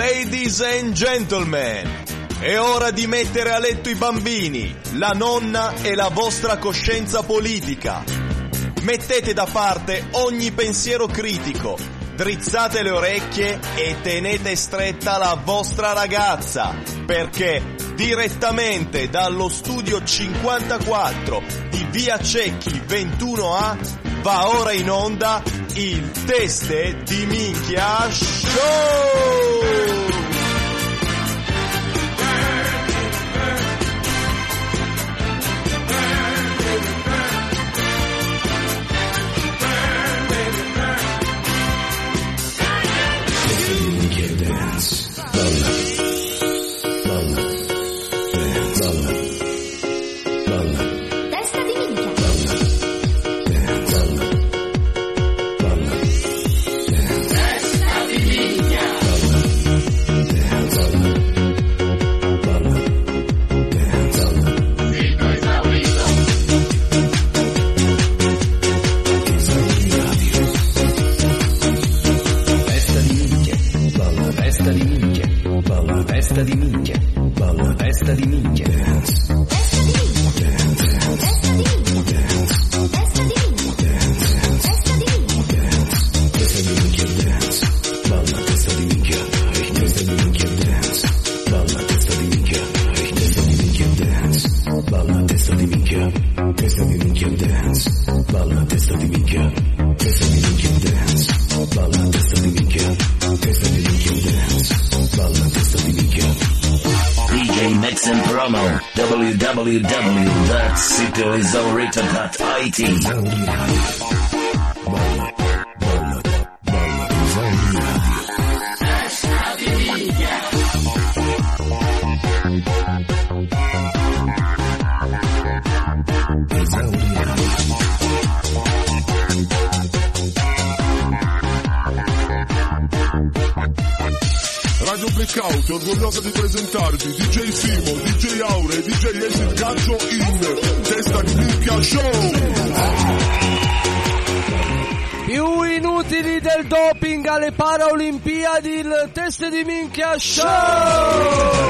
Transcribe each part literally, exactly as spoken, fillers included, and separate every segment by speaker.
Speaker 1: Ladies and gentlemen, è ora di mettere a letto i bambini, la nonna e la vostra coscienza politica. Mettete da parte ogni pensiero critico, drizzate le orecchie e tenete stretta la vostra ragazza, perché direttamente dallo studio cinquantaquattro di Via Cecchi ventuno A va ora in onda il Teste di Minchia Show!
Speaker 2: Testa di minchia, balla, testa di minchia, dance. Testa di minchia, dance. Testa di minchia, dance. Testa di minchia, dance. Balla, testa di minchia, testa di minchia, dance. Balla, testa di minchia, testa di minchia, dance. Balla, testa di minchia, testa di minchia, dance. Balla, testa di minchia, testa di minchia, dance. Balla, testa di minchia, testa di minchia, dance. Balla, testa di minchia. D J Mix and Promo, w w w dot sito esaurito dot i t. Balla, balla, balla, testa di minchia.
Speaker 3: Radio Blackout è orgogliosa di presentarvi D J Simo, D J Aure e D J Acid Gaccio in Testa di Minchia Show.
Speaker 4: Più inutili del doping alle Paralimpiadi, il Testa di Minchia Show.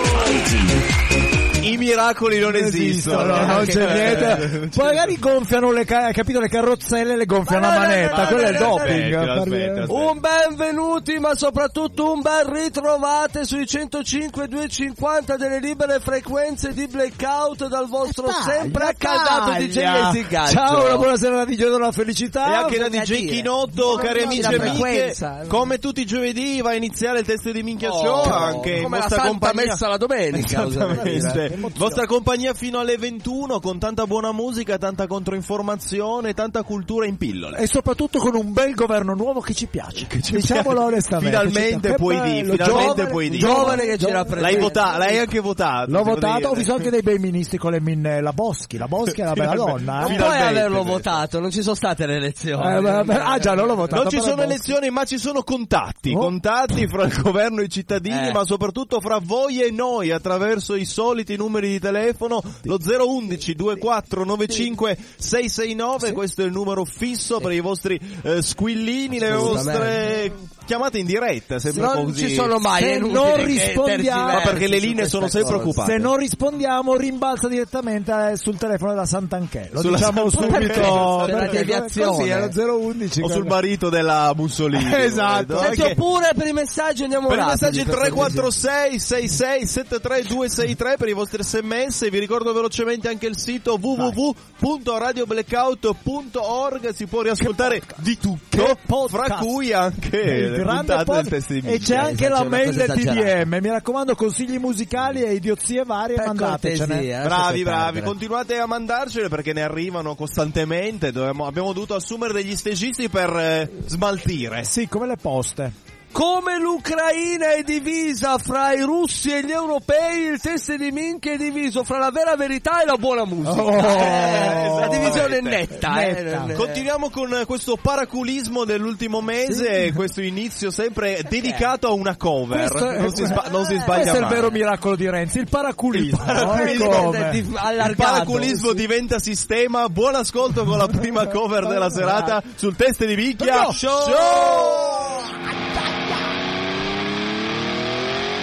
Speaker 1: I miracoli non esistono,
Speaker 5: no, non c'è niente. Poi magari gonfiano le, ca- capito, le carrozzelle, le gonfiano a manetta, quello è il doping.
Speaker 1: Aspetta, aspetta, aspetta.
Speaker 4: Un benvenuti, ma soprattutto un ben ritrovate sui centocinque duecentocinquanta delle libere frequenze di Blackout dal vostro
Speaker 5: Taglia,
Speaker 4: sempre accaldato
Speaker 5: taglia.
Speaker 4: D J Esigaggio.
Speaker 5: Ciao, una buonasera da D J della felicità.
Speaker 1: E anche da D J Chinotto, cari amici e amiche, come tutti i giovedì va a iniziare il Test di Minchia
Speaker 4: Oh,
Speaker 1: Show, anche in
Speaker 4: come la
Speaker 1: vostra
Speaker 4: Santa
Speaker 1: compagnia.
Speaker 4: Messa la domenica.
Speaker 1: Esattamente. Vostra compagnia fino alle ventuno con tanta buona musica, tanta controinformazione, tanta cultura in pillole.
Speaker 5: E soprattutto con un bel governo nuovo che ci piace.
Speaker 1: Che ci
Speaker 5: Diciamolo
Speaker 1: piace.
Speaker 5: onestamente.
Speaker 1: Finalmente
Speaker 5: Che
Speaker 1: puoi
Speaker 5: bello,
Speaker 1: dire, finalmente
Speaker 5: giovane,
Speaker 1: puoi dire.
Speaker 4: Giovane che ci rappresenta.
Speaker 1: L'hai votato, l'hai anche votato.
Speaker 5: L'ho
Speaker 1: devo
Speaker 5: votato,
Speaker 1: dire.
Speaker 5: ho visto anche dei bei ministri con le minne, la Boschi, la Boschi è una bella donna.
Speaker 4: Non
Speaker 5: Eh?
Speaker 4: puoi
Speaker 1: Finalmente,
Speaker 4: averlo
Speaker 1: beh.
Speaker 4: votato, non ci sono state le elezioni.
Speaker 5: Eh, beh, beh, ah già, non l'ho votato.
Speaker 1: Non ci
Speaker 5: però
Speaker 1: sono
Speaker 5: Boschi.
Speaker 1: elezioni, ma ci sono contatti,
Speaker 5: Oh.
Speaker 1: contatti fra il governo e i cittadini,
Speaker 4: Eh.
Speaker 1: ma soprattutto fra voi e noi attraverso i soliti numeri di telefono, lo zero undici ventiquattro novantacinque seicentosessantanove, questo è il numero fisso per i vostri eh, squillini, le vostre chiamate in diretta, sempre
Speaker 4: Non
Speaker 1: così.
Speaker 4: ci sono mai,
Speaker 5: Se
Speaker 4: è inutile
Speaker 5: non
Speaker 4: che
Speaker 5: rispondiamo-
Speaker 1: Ma perché le
Speaker 4: tergiversi
Speaker 1: linee
Speaker 4: su
Speaker 1: sono
Speaker 4: questa
Speaker 1: sempre
Speaker 4: cosa.
Speaker 1: occupate.
Speaker 5: Se non rispondiamo, rimbalza direttamente eh, sul telefono della Sant'Anché. Lo
Speaker 1: Sulla
Speaker 5: diciamo
Speaker 1: Sant'Anché.
Speaker 5: subito.
Speaker 4: C'è la
Speaker 5: perché
Speaker 4: deviazione.
Speaker 5: Così è lo zero undici.
Speaker 1: O sul marito della Mussolini.
Speaker 5: Esatto.
Speaker 4: Senti,
Speaker 1: Che-
Speaker 4: oppure per i messaggi andiamo
Speaker 1: Per i
Speaker 4: rapidi,
Speaker 1: messaggi
Speaker 4: per
Speaker 1: tre
Speaker 4: cortesia.
Speaker 1: quattro sei sei sei sette tre due sei tre per i vostri sms. Vi ricordo velocemente anche il sito w w w punto radio blackout punto org. Si può riascoltare di tutto,
Speaker 5: Che podcast.
Speaker 1: fra cui anche
Speaker 5: Il
Speaker 1: le
Speaker 5: grande
Speaker 1: puntate del
Speaker 5: podcast.
Speaker 1: test di
Speaker 5: E
Speaker 1: Minchia.
Speaker 5: c'è anche la
Speaker 4: Esagerato,
Speaker 5: mail
Speaker 4: cosa
Speaker 5: del T D
Speaker 4: esagerata.
Speaker 5: M. Mi raccomando, consigli musicali e idiozie varie,
Speaker 4: Per
Speaker 5: mandatecene.
Speaker 4: cortesia, eh.
Speaker 1: Bravi,
Speaker 4: lasciate
Speaker 1: bravi,
Speaker 4: perdere.
Speaker 1: continuate a mandarcele perché ne arrivano costantemente. Dovevamo- abbiamo dovuto assumere degli stagisti per eh, smaltire.
Speaker 5: Sì, come le poste.
Speaker 4: Come l'Ucraina è divisa fra i russi e gli europei, il test di Minchia è diviso fra la vera verità e la buona musica.
Speaker 5: Oh,
Speaker 4: Eh, la divisione è
Speaker 1: esattamente.
Speaker 4: netta. eh,
Speaker 5: Netta.
Speaker 4: non è-
Speaker 1: Continuiamo con questo paraculismo dell'ultimo mese, questo inizio sempre dedicato a una cover.
Speaker 5: Questo è-
Speaker 1: non, si sba- non si sbaglia
Speaker 5: Questo è il
Speaker 1: mai.
Speaker 5: vero miracolo di Renzi, il paraculismo.
Speaker 1: Il paraculismo.
Speaker 5: eh, come?
Speaker 4: Di-
Speaker 1: Il
Speaker 4: allargato.
Speaker 1: paraculismo diventa sistema. Buon ascolto con la prima cover della serata sul test di Minchia
Speaker 5: Show!
Speaker 1: Show!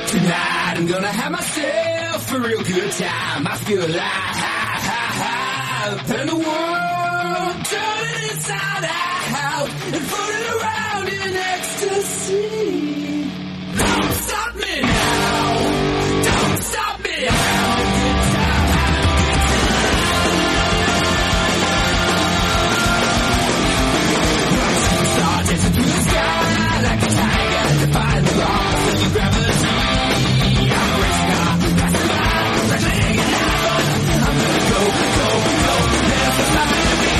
Speaker 2: Tonight I'm gonna have myself a real good time. I feel alive, ha, ha, ha. And the world turning inside out and floating around in ecstasy. Don't stop me now. Don't stop me now. Good time, having a good time. Star dancing through the sky like a tiger, defying the laws of gravity. I'm racing on, passing by, letting it happen. I'm gonna go, go, go. There's no stopping me.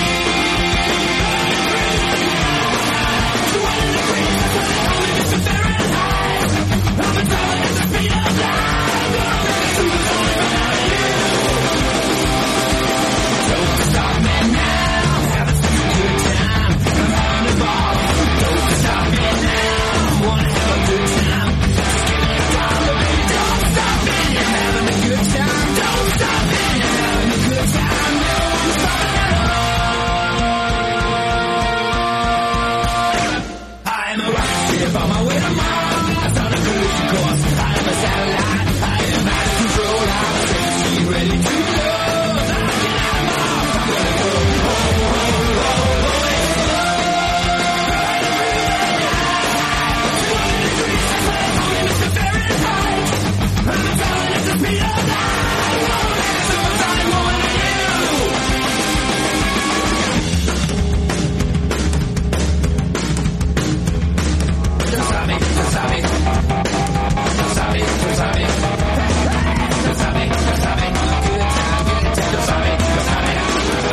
Speaker 2: two hundred degrees, that's what they call me, Mister Fahrenheit. I'm a dog at the speed of light. I'm ready to lose only without you. Don't stop me now. Having such a good time. I'm having a ball. Don't stop me now. Wanna have a good time. Just give me a dollar, baby. Don't stop me. You're having a good time. Don't stop me. You're having a good time. Don't stop me now. I am a rocket ship on my way to Mars. On a collision course. I am a satellite. I am out of control. I'm a space machine ready to go. I can have more. I'm gonna go. Oh, oh, oh, oh, two hundred degrees, that's what they call me, Mister Fahrenheit. I'm a dog at the speed of light. I'm ready to lose only one of you. Don't stop me, don't stop me. Don't stop me, don't stop me. Don't stop me, don't stop me. Good time, good time. Don't stop me, don't stop me.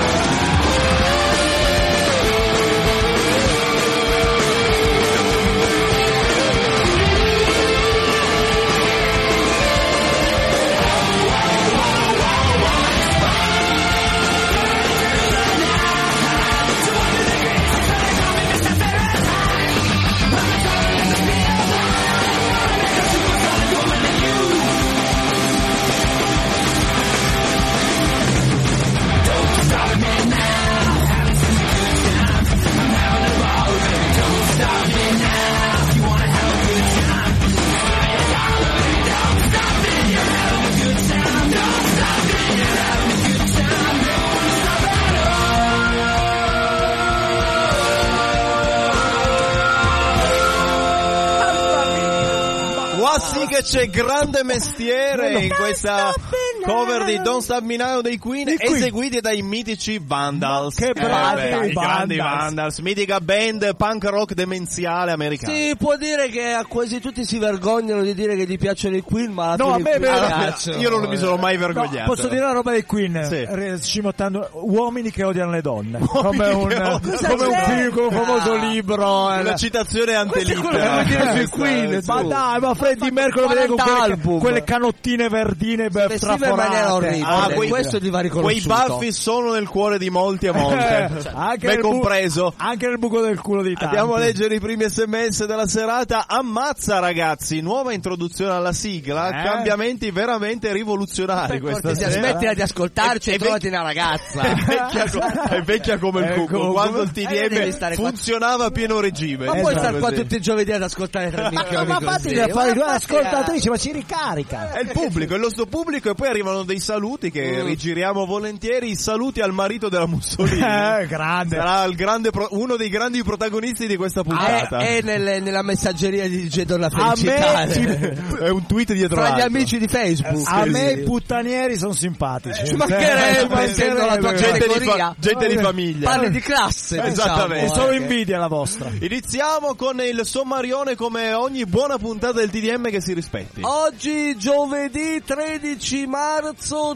Speaker 1: Qua sì che c'è grande mestiere in questa cover di Don't Stop Me Now dei Queen,
Speaker 5: I Queen.
Speaker 1: eseguiti dai mitici Vandals.
Speaker 5: Che bravi
Speaker 1: Eh, beh, i grandi
Speaker 5: Vandals.
Speaker 1: Vandals, mitica band punk rock demenziale americana.
Speaker 4: Si può dire che a quasi tutti si vergognano di dire che gli piacciono i Queen, ma alla
Speaker 5: No,
Speaker 4: fine
Speaker 5: a me
Speaker 4: i Queen
Speaker 5: vero.
Speaker 4: piacciono.
Speaker 1: Io non mi sono mai
Speaker 5: No,
Speaker 1: vergognato.
Speaker 5: posso dire una roba dei Queen?
Speaker 1: Sì.
Speaker 5: Re- Scimottando, uomini che odiano le donne.
Speaker 1: Uomini
Speaker 5: Come un,
Speaker 1: che odiano-
Speaker 5: come un,
Speaker 4: Cosa c'è?
Speaker 5: piccolo famoso
Speaker 4: Ah.
Speaker 5: libro. eh,
Speaker 1: Una
Speaker 5: la-
Speaker 1: citazione
Speaker 4: Questo è quello che
Speaker 1: antelittera.
Speaker 4: vuoi dire sui
Speaker 1: Questa,
Speaker 4: Queen,
Speaker 1: eh,
Speaker 5: Ma
Speaker 4: tu.
Speaker 5: dai, ma Freddie Mercury vede con
Speaker 4: quaranta
Speaker 5: quelle,
Speaker 4: album.
Speaker 5: quelle canottine verdine per
Speaker 4: vestiva in maniera
Speaker 5: traforate.
Speaker 4: orribile.
Speaker 1: Ah, quei-
Speaker 4: questo ti va riconosciuto.
Speaker 1: Quei baffi sono nel cuore di molti a volte,
Speaker 5: Eh, anche
Speaker 1: me
Speaker 5: nel bu-
Speaker 1: compreso.
Speaker 5: anche nel buco del culo di tanti.
Speaker 1: Andiamo a leggere i primi sms della serata. Ammazza ragazzi, nuova introduzione alla sigla,
Speaker 5: Eh?
Speaker 1: cambiamenti veramente rivoluzionari questa
Speaker 4: Cortesia,
Speaker 1: sera.
Speaker 4: smettila di ascoltarci
Speaker 1: È-
Speaker 4: e,
Speaker 1: è
Speaker 4: trovati
Speaker 1: vec-
Speaker 4: una ragazza.
Speaker 1: È vecchia, co- è vecchia come il
Speaker 5: Eh,
Speaker 1: cucco,
Speaker 5: come-
Speaker 1: quando il T
Speaker 4: Eh,
Speaker 1: D
Speaker 4: devi
Speaker 1: M
Speaker 4: stare qua-
Speaker 1: funzionava a pieno regime.
Speaker 4: Ma puoi
Speaker 5: Esatto,
Speaker 4: stare qua
Speaker 1: così.
Speaker 4: tutti i giovedì ad ascoltare tre minchioni
Speaker 5: ma
Speaker 4: così?
Speaker 5: fatti da fare due
Speaker 4: Ma fatti-
Speaker 5: ascoltatrici, ma ci ricarica.
Speaker 1: È il pubblico, è il nostro pubblico, e poi arrivano dei saluti che rigiriamo volentieri. Saluti al marito della Mussolini.
Speaker 5: Eh, grande.
Speaker 1: Sarà il grande pro- uno dei grandi protagonisti di questa puntata.
Speaker 4: È, è nelle- nella messaggeria di D J Donna
Speaker 5: A
Speaker 4: Felicità.
Speaker 5: me,
Speaker 1: È un tweet dietro
Speaker 4: Tra gli
Speaker 1: l'altro.
Speaker 4: amici di Facebook.
Speaker 5: a
Speaker 4: Sì,
Speaker 5: me
Speaker 4: sì.
Speaker 5: i puttanieri sono simpatici.
Speaker 4: Ci mancherebbe,
Speaker 5: Eh,
Speaker 4: essendo la tua
Speaker 1: gente, di,
Speaker 4: categoria.
Speaker 1: fa- gente di famiglia.
Speaker 4: Parli di classe,
Speaker 1: Esattamente.
Speaker 5: È
Speaker 4: diciamo,
Speaker 5: solo
Speaker 4: eh.
Speaker 5: invidia la vostra.
Speaker 1: Iniziamo con il sommarione, come ogni buona puntata del T D M che si rispetti.
Speaker 4: Oggi giovedì tredici marzo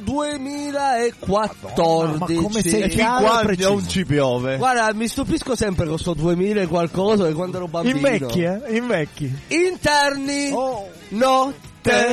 Speaker 4: duemilaquattordici.
Speaker 5: Ma come sei
Speaker 1: E fin
Speaker 5: chiaro e
Speaker 1: quando
Speaker 5: preciso.
Speaker 1: non ci piove.
Speaker 4: Guarda, mi stupisco sempre con sto duemila e qualcosa che quando ero bambino.
Speaker 5: Invecchi, eh? Invecchi.
Speaker 4: Interni.
Speaker 5: Oh.
Speaker 4: Notte.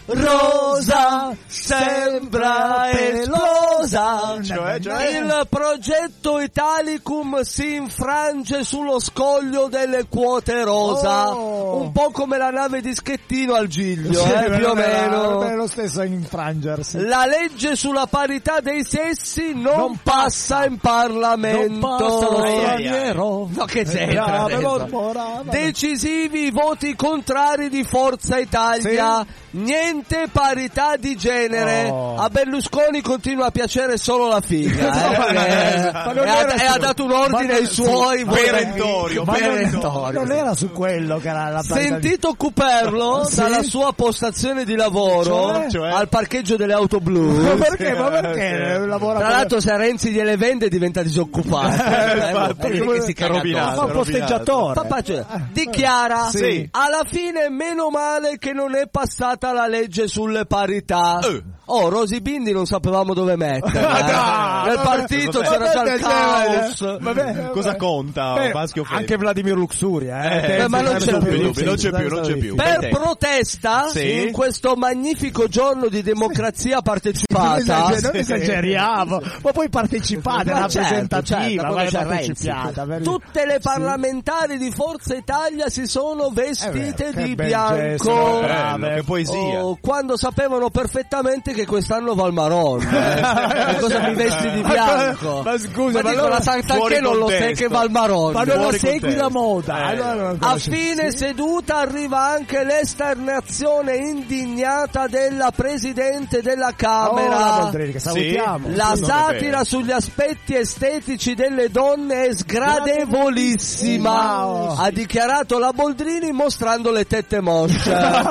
Speaker 4: rosa sembra esplosa.
Speaker 1: Cioè, cioè?
Speaker 4: Il progetto Italicum si infrange sullo scoglio delle quote rosa.
Speaker 5: Oh.
Speaker 4: Un po' come la nave di Schettino al Giglio,
Speaker 5: Sì,
Speaker 4: eh, più o meno.
Speaker 5: È lo stesso a infrangersi.
Speaker 4: La legge sulla parità dei sessi non,
Speaker 5: Non
Speaker 4: passa in Parlamento.
Speaker 5: Non passa lo
Speaker 1: Ai, ai, ai.
Speaker 5: straniero.
Speaker 4: No, che c'entra?
Speaker 5: Bravo,
Speaker 4: adesso?
Speaker 5: bravo.
Speaker 4: Decisivi i voti contrari di Forza Italia. Niente parità di genere.
Speaker 5: Oh.
Speaker 4: A Berlusconi continua a piacere solo la figa. Eh?
Speaker 5: Ma
Speaker 4: Eh,
Speaker 5: non
Speaker 4: e, ha,
Speaker 5: era
Speaker 4: e ha
Speaker 5: su-
Speaker 4: dato un ordine
Speaker 5: ma-
Speaker 4: ai suoi.
Speaker 5: sì,
Speaker 4: vorrei-
Speaker 1: perentorio,
Speaker 5: Ma non-
Speaker 4: perentorio.
Speaker 5: non era su quello che era la parità di-
Speaker 4: Sentito Cuperlo
Speaker 5: Sì?
Speaker 4: dalla sua postazione di lavoro
Speaker 5: Cioè?
Speaker 1: Cioè?
Speaker 4: al parcheggio delle auto blu.
Speaker 5: Ma perché? Ma perché?
Speaker 1: Sì.
Speaker 5: Lavora
Speaker 4: Tra
Speaker 5: per-
Speaker 4: l'altro se Renzi gliele vende diventa disoccupato.
Speaker 1: Eh,
Speaker 4: Eh,
Speaker 1: infatti,
Speaker 4: vedi che si caga
Speaker 1: rovinato.
Speaker 4: addosso.
Speaker 5: Fa un posteggiatore.
Speaker 4: Papà, cioè, dichiara
Speaker 1: Sì.
Speaker 4: alla fine meno male che non è passata la legge sulle parità.
Speaker 1: Eh.
Speaker 4: Oh, Rosy Bindi non sapevamo dove metterla. eh.
Speaker 5: no,
Speaker 4: Nel
Speaker 5: vabbè,
Speaker 4: partito
Speaker 5: vabbè,
Speaker 4: c'era già il
Speaker 5: vabbè,
Speaker 4: caos.
Speaker 5: vabbè.
Speaker 1: Cosa conta?
Speaker 5: Beh,
Speaker 1: Maschio o femmina?
Speaker 5: anche Vladimir Luxuria, eh.
Speaker 1: Eh,
Speaker 5: Tempi-
Speaker 4: ma non
Speaker 5: tempi
Speaker 4: c'è
Speaker 5: più
Speaker 4: più,
Speaker 5: difficili,
Speaker 1: non c'è più, non c'è più.
Speaker 4: Per
Speaker 1: Beh,
Speaker 4: protesta,
Speaker 1: Sì.
Speaker 4: in questo magnifico giorno di democrazia
Speaker 5: Non
Speaker 4: partecipata,
Speaker 5: esager- non esageriamo, ma poi partecipate,
Speaker 4: Ma certo,
Speaker 5: rappresentativa,
Speaker 4: certo,
Speaker 5: ma
Speaker 4: quando c'è
Speaker 5: partecipiata. per-
Speaker 4: tutte le parlamentari di Forza Italia si sono vestite
Speaker 5: Eh beh, che
Speaker 4: di
Speaker 5: bel
Speaker 4: bianco.
Speaker 5: gesto,
Speaker 1: bello, che poesia.
Speaker 4: Oh, quando sapevano perfettamente che quest'anno va il Maron. Eh. Ma cosa mi vesti di bianco?
Speaker 5: Ma scusa,
Speaker 4: ma
Speaker 5: ma
Speaker 4: dico,
Speaker 5: allora-
Speaker 4: la Santa
Speaker 1: fuori
Speaker 4: che non lo sai
Speaker 1: contesto.
Speaker 4: che va il Maron.
Speaker 5: Ma non lo
Speaker 1: Fuori
Speaker 5: segui
Speaker 1: contesto.
Speaker 5: la moda.
Speaker 1: Eh.
Speaker 5: Allora non
Speaker 4: A
Speaker 5: conosci-
Speaker 4: fine
Speaker 5: sì.
Speaker 4: seduta arriva anche l'esternazione indignata della Presidente della
Speaker 5: Oh, la
Speaker 4: Camera.
Speaker 5: Boldrini, che salutiamo.
Speaker 4: La
Speaker 1: Non è
Speaker 4: satira
Speaker 1: vero.
Speaker 4: sugli aspetti estetici delle donne è sgradevolissima,
Speaker 5: Wow.
Speaker 4: ha dichiarato la Boldrini mostrando le tette mosce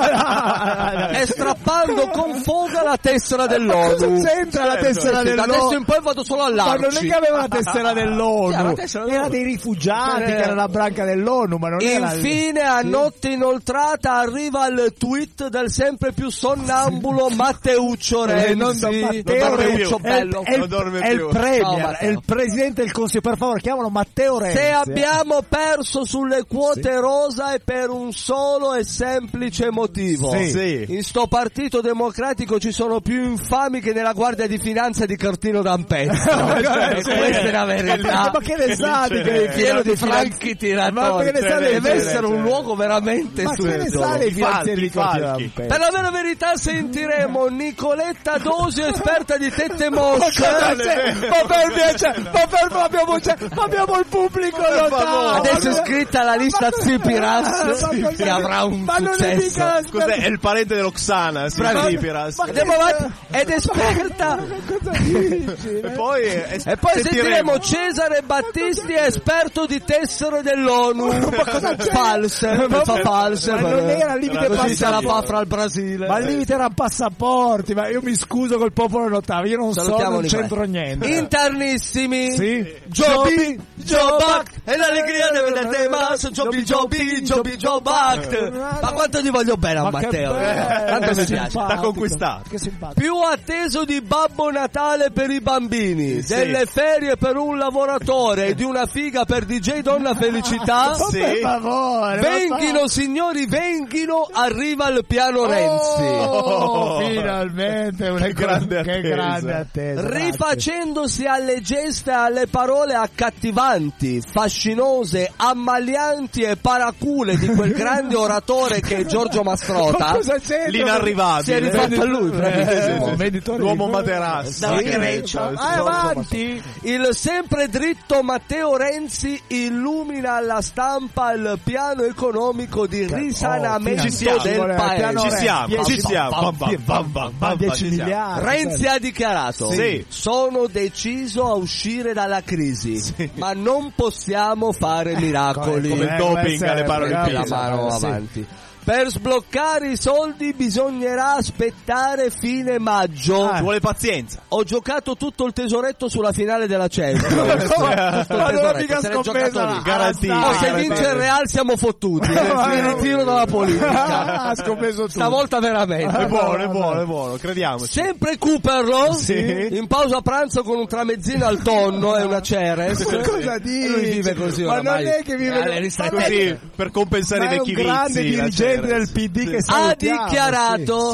Speaker 4: e strappando con foga la tessera dell'ONU.
Speaker 5: Cosa c'entra la tessera
Speaker 4: Sì, da
Speaker 5: dell'ONU?
Speaker 4: adesso in poi vado solo
Speaker 5: Ma non è
Speaker 4: all'Arci.
Speaker 5: che aveva la tessera
Speaker 4: Sì,
Speaker 5: dell'ONU,
Speaker 4: la tessera
Speaker 5: era
Speaker 4: dell'ONU.
Speaker 5: dei rifugiati,
Speaker 4: Eh.
Speaker 5: che era la branca dell'ONU, ma non era...
Speaker 4: Infine, a notte inoltrata, arriva il tweet del sempre più sonnambulo Matteuccio Renzi.
Speaker 5: Eh, non da Matteo
Speaker 1: non dorme
Speaker 5: Renzi,
Speaker 1: più.
Speaker 5: è, il-
Speaker 1: Non
Speaker 5: è il-
Speaker 1: dorme
Speaker 5: è il
Speaker 1: più.
Speaker 4: Ciao,
Speaker 5: premier,
Speaker 4: Matteo.
Speaker 5: è il presidente del Consiglio, per favore, chiamalo Matteo Renzi.
Speaker 4: Se abbiamo perso sulle quote rosa è per un solo e semplice motivo.
Speaker 5: Sì.
Speaker 1: Sì.
Speaker 4: In sto partito democratico ci sono più infami che nella Guardia di Finanza di Cortino d'Ampezzo. E questa è la verità.
Speaker 5: Ma che ne sa di che
Speaker 4: Pieno di franchi tiratori.
Speaker 5: Ma che ne sa dei-
Speaker 4: Deve essere un luogo veramente
Speaker 5: Ma che ne
Speaker 4: stupido.
Speaker 5: sa dei
Speaker 1: I falchi,
Speaker 5: finanzieri di
Speaker 1: i falchi.
Speaker 5: Cortino d'Ampezzo?
Speaker 4: Per la vera verità sentiremo Nicoletta Dosio, esperta di tette mosce.
Speaker 5: Ma per piacere, ma per ma abbiamo, già- ma abbiamo il pubblico notato.
Speaker 4: Adesso è scritta la lista Tsipiras che avrà un
Speaker 5: ma non è
Speaker 4: successo.
Speaker 5: mica la
Speaker 1: Cos'è? È il parente dell'Oxana, sì,
Speaker 4: Bravi.
Speaker 1: Tsipiras.
Speaker 5: Ma-
Speaker 4: Andiamo avanti. Ed esperta.
Speaker 5: Cosa dici?
Speaker 1: E poi, eh,
Speaker 4: E poi sentiremo
Speaker 1: sentiremo
Speaker 4: Cesare Battisti, esperto di tessere dell'ONU.
Speaker 5: Ma cosa c'è?
Speaker 4: False,
Speaker 5: Ma-
Speaker 4: fa false.
Speaker 5: ma non era il limite
Speaker 4: così se la
Speaker 5: passaporti.
Speaker 4: fa fra il Brasile.
Speaker 5: Ma il limite era passaporti, ma io mi scuso col popolo notavo, io non so,
Speaker 4: Salutiamo
Speaker 5: non
Speaker 4: Nicoletta.
Speaker 5: c'entro niente.
Speaker 4: Internissimi.
Speaker 5: Sì.
Speaker 4: Joby, Jobac, e l'allegria di vederti mas, Joby, Joby, Joby, Jobac. Ma quanto ti voglio bene a
Speaker 5: Ma che
Speaker 4: Matteo.
Speaker 5: bello,
Speaker 4: Tanto
Speaker 5: che
Speaker 4: mi piace.
Speaker 5: simpatico.
Speaker 1: T'ha conquistato.
Speaker 5: Che simpatico.
Speaker 4: Più atteso di Babbo Natale per i bambini,
Speaker 1: Sì.
Speaker 4: delle ferie per un lavoratore e di una figa per D J Donna Felicità.
Speaker 5: Ma per favore, ma
Speaker 4: Venghino signori, venghino, arriva il piano Renzi.
Speaker 5: Oh, finalmente una
Speaker 1: Che grande
Speaker 5: che
Speaker 1: attesa.
Speaker 5: grande attesa.
Speaker 4: Rifacendosi alle geste e alle parole accattivanti, fascinose, ammalianti e paracule di quel grande oratore che è Giorgio
Speaker 5: Ma
Speaker 4: Mastrota,
Speaker 5: cosa c'entra?
Speaker 1: l'inarrivabile.
Speaker 4: si è rifatto a lui, bravissimo.
Speaker 5: Eh, venditore
Speaker 1: L'uomo
Speaker 5: di-
Speaker 1: materasso.
Speaker 4: Dalla
Speaker 1: Sì,
Speaker 4: Grecia.
Speaker 1: sì,
Speaker 5: Ah, avanti.
Speaker 4: Il sempre dritto Matteo Renzi illumina alla stampa il piano economico di risanamento
Speaker 1: ci siamo,
Speaker 4: del
Speaker 5: voleva, piano
Speaker 4: paese.
Speaker 1: Ci siamo,
Speaker 5: Dieci-
Speaker 1: ci siamo. Bam, bam, bam, bam, bam,
Speaker 5: dieci
Speaker 1: ci siamo.
Speaker 5: miliardi.
Speaker 4: Renzi ha dichiarato:
Speaker 1: Sì.
Speaker 4: sono deciso a uscire dalla crisi, ma non possiamo fare miracoli.
Speaker 1: Come il
Speaker 5: Eh,
Speaker 1: doping
Speaker 5: come
Speaker 1: alle parole
Speaker 5: sempre,
Speaker 1: di
Speaker 4: la
Speaker 1: Pisa.
Speaker 4: mano
Speaker 5: Sì.
Speaker 4: avanti. Per sbloccare i soldi bisognerà aspettare fine maggio.
Speaker 1: Ci vuole pazienza.
Speaker 4: Ho giocato tutto il tesoretto sulla finale della Champions.
Speaker 5: Ma
Speaker 4: Tutto il
Speaker 5: non ho
Speaker 4: tesoretto,
Speaker 5: mica
Speaker 4: se l'è
Speaker 5: scommesso
Speaker 4: giocato lì.
Speaker 5: la-
Speaker 1: Garantito.
Speaker 4: Oh, se
Speaker 1: Garantito.
Speaker 4: vince il Real siamo fottuti. eh. Mi ritiro dalla politica.
Speaker 5: Ah, ha scommesso tu.
Speaker 4: Stavolta veramente.
Speaker 1: È buono, è buono, è buono, crediamoci.
Speaker 4: Sempre Cooperlo,
Speaker 1: Sì.
Speaker 4: in pausa pranzo con un tramezzino al tonno e una Ceres.
Speaker 5: Cosa dici?
Speaker 4: E lui vive così
Speaker 5: Ma
Speaker 4: oramai.
Speaker 5: non è che vive
Speaker 4: alle ristrettezze.
Speaker 1: Così, per compensare
Speaker 5: Ma
Speaker 1: i
Speaker 5: è un
Speaker 1: vecchi
Speaker 5: grande
Speaker 1: vizi. la
Speaker 5: dirigente
Speaker 1: Ceres.
Speaker 5: del P D che
Speaker 4: Ha
Speaker 5: salutiamo,
Speaker 4: dichiarato
Speaker 1: Sì.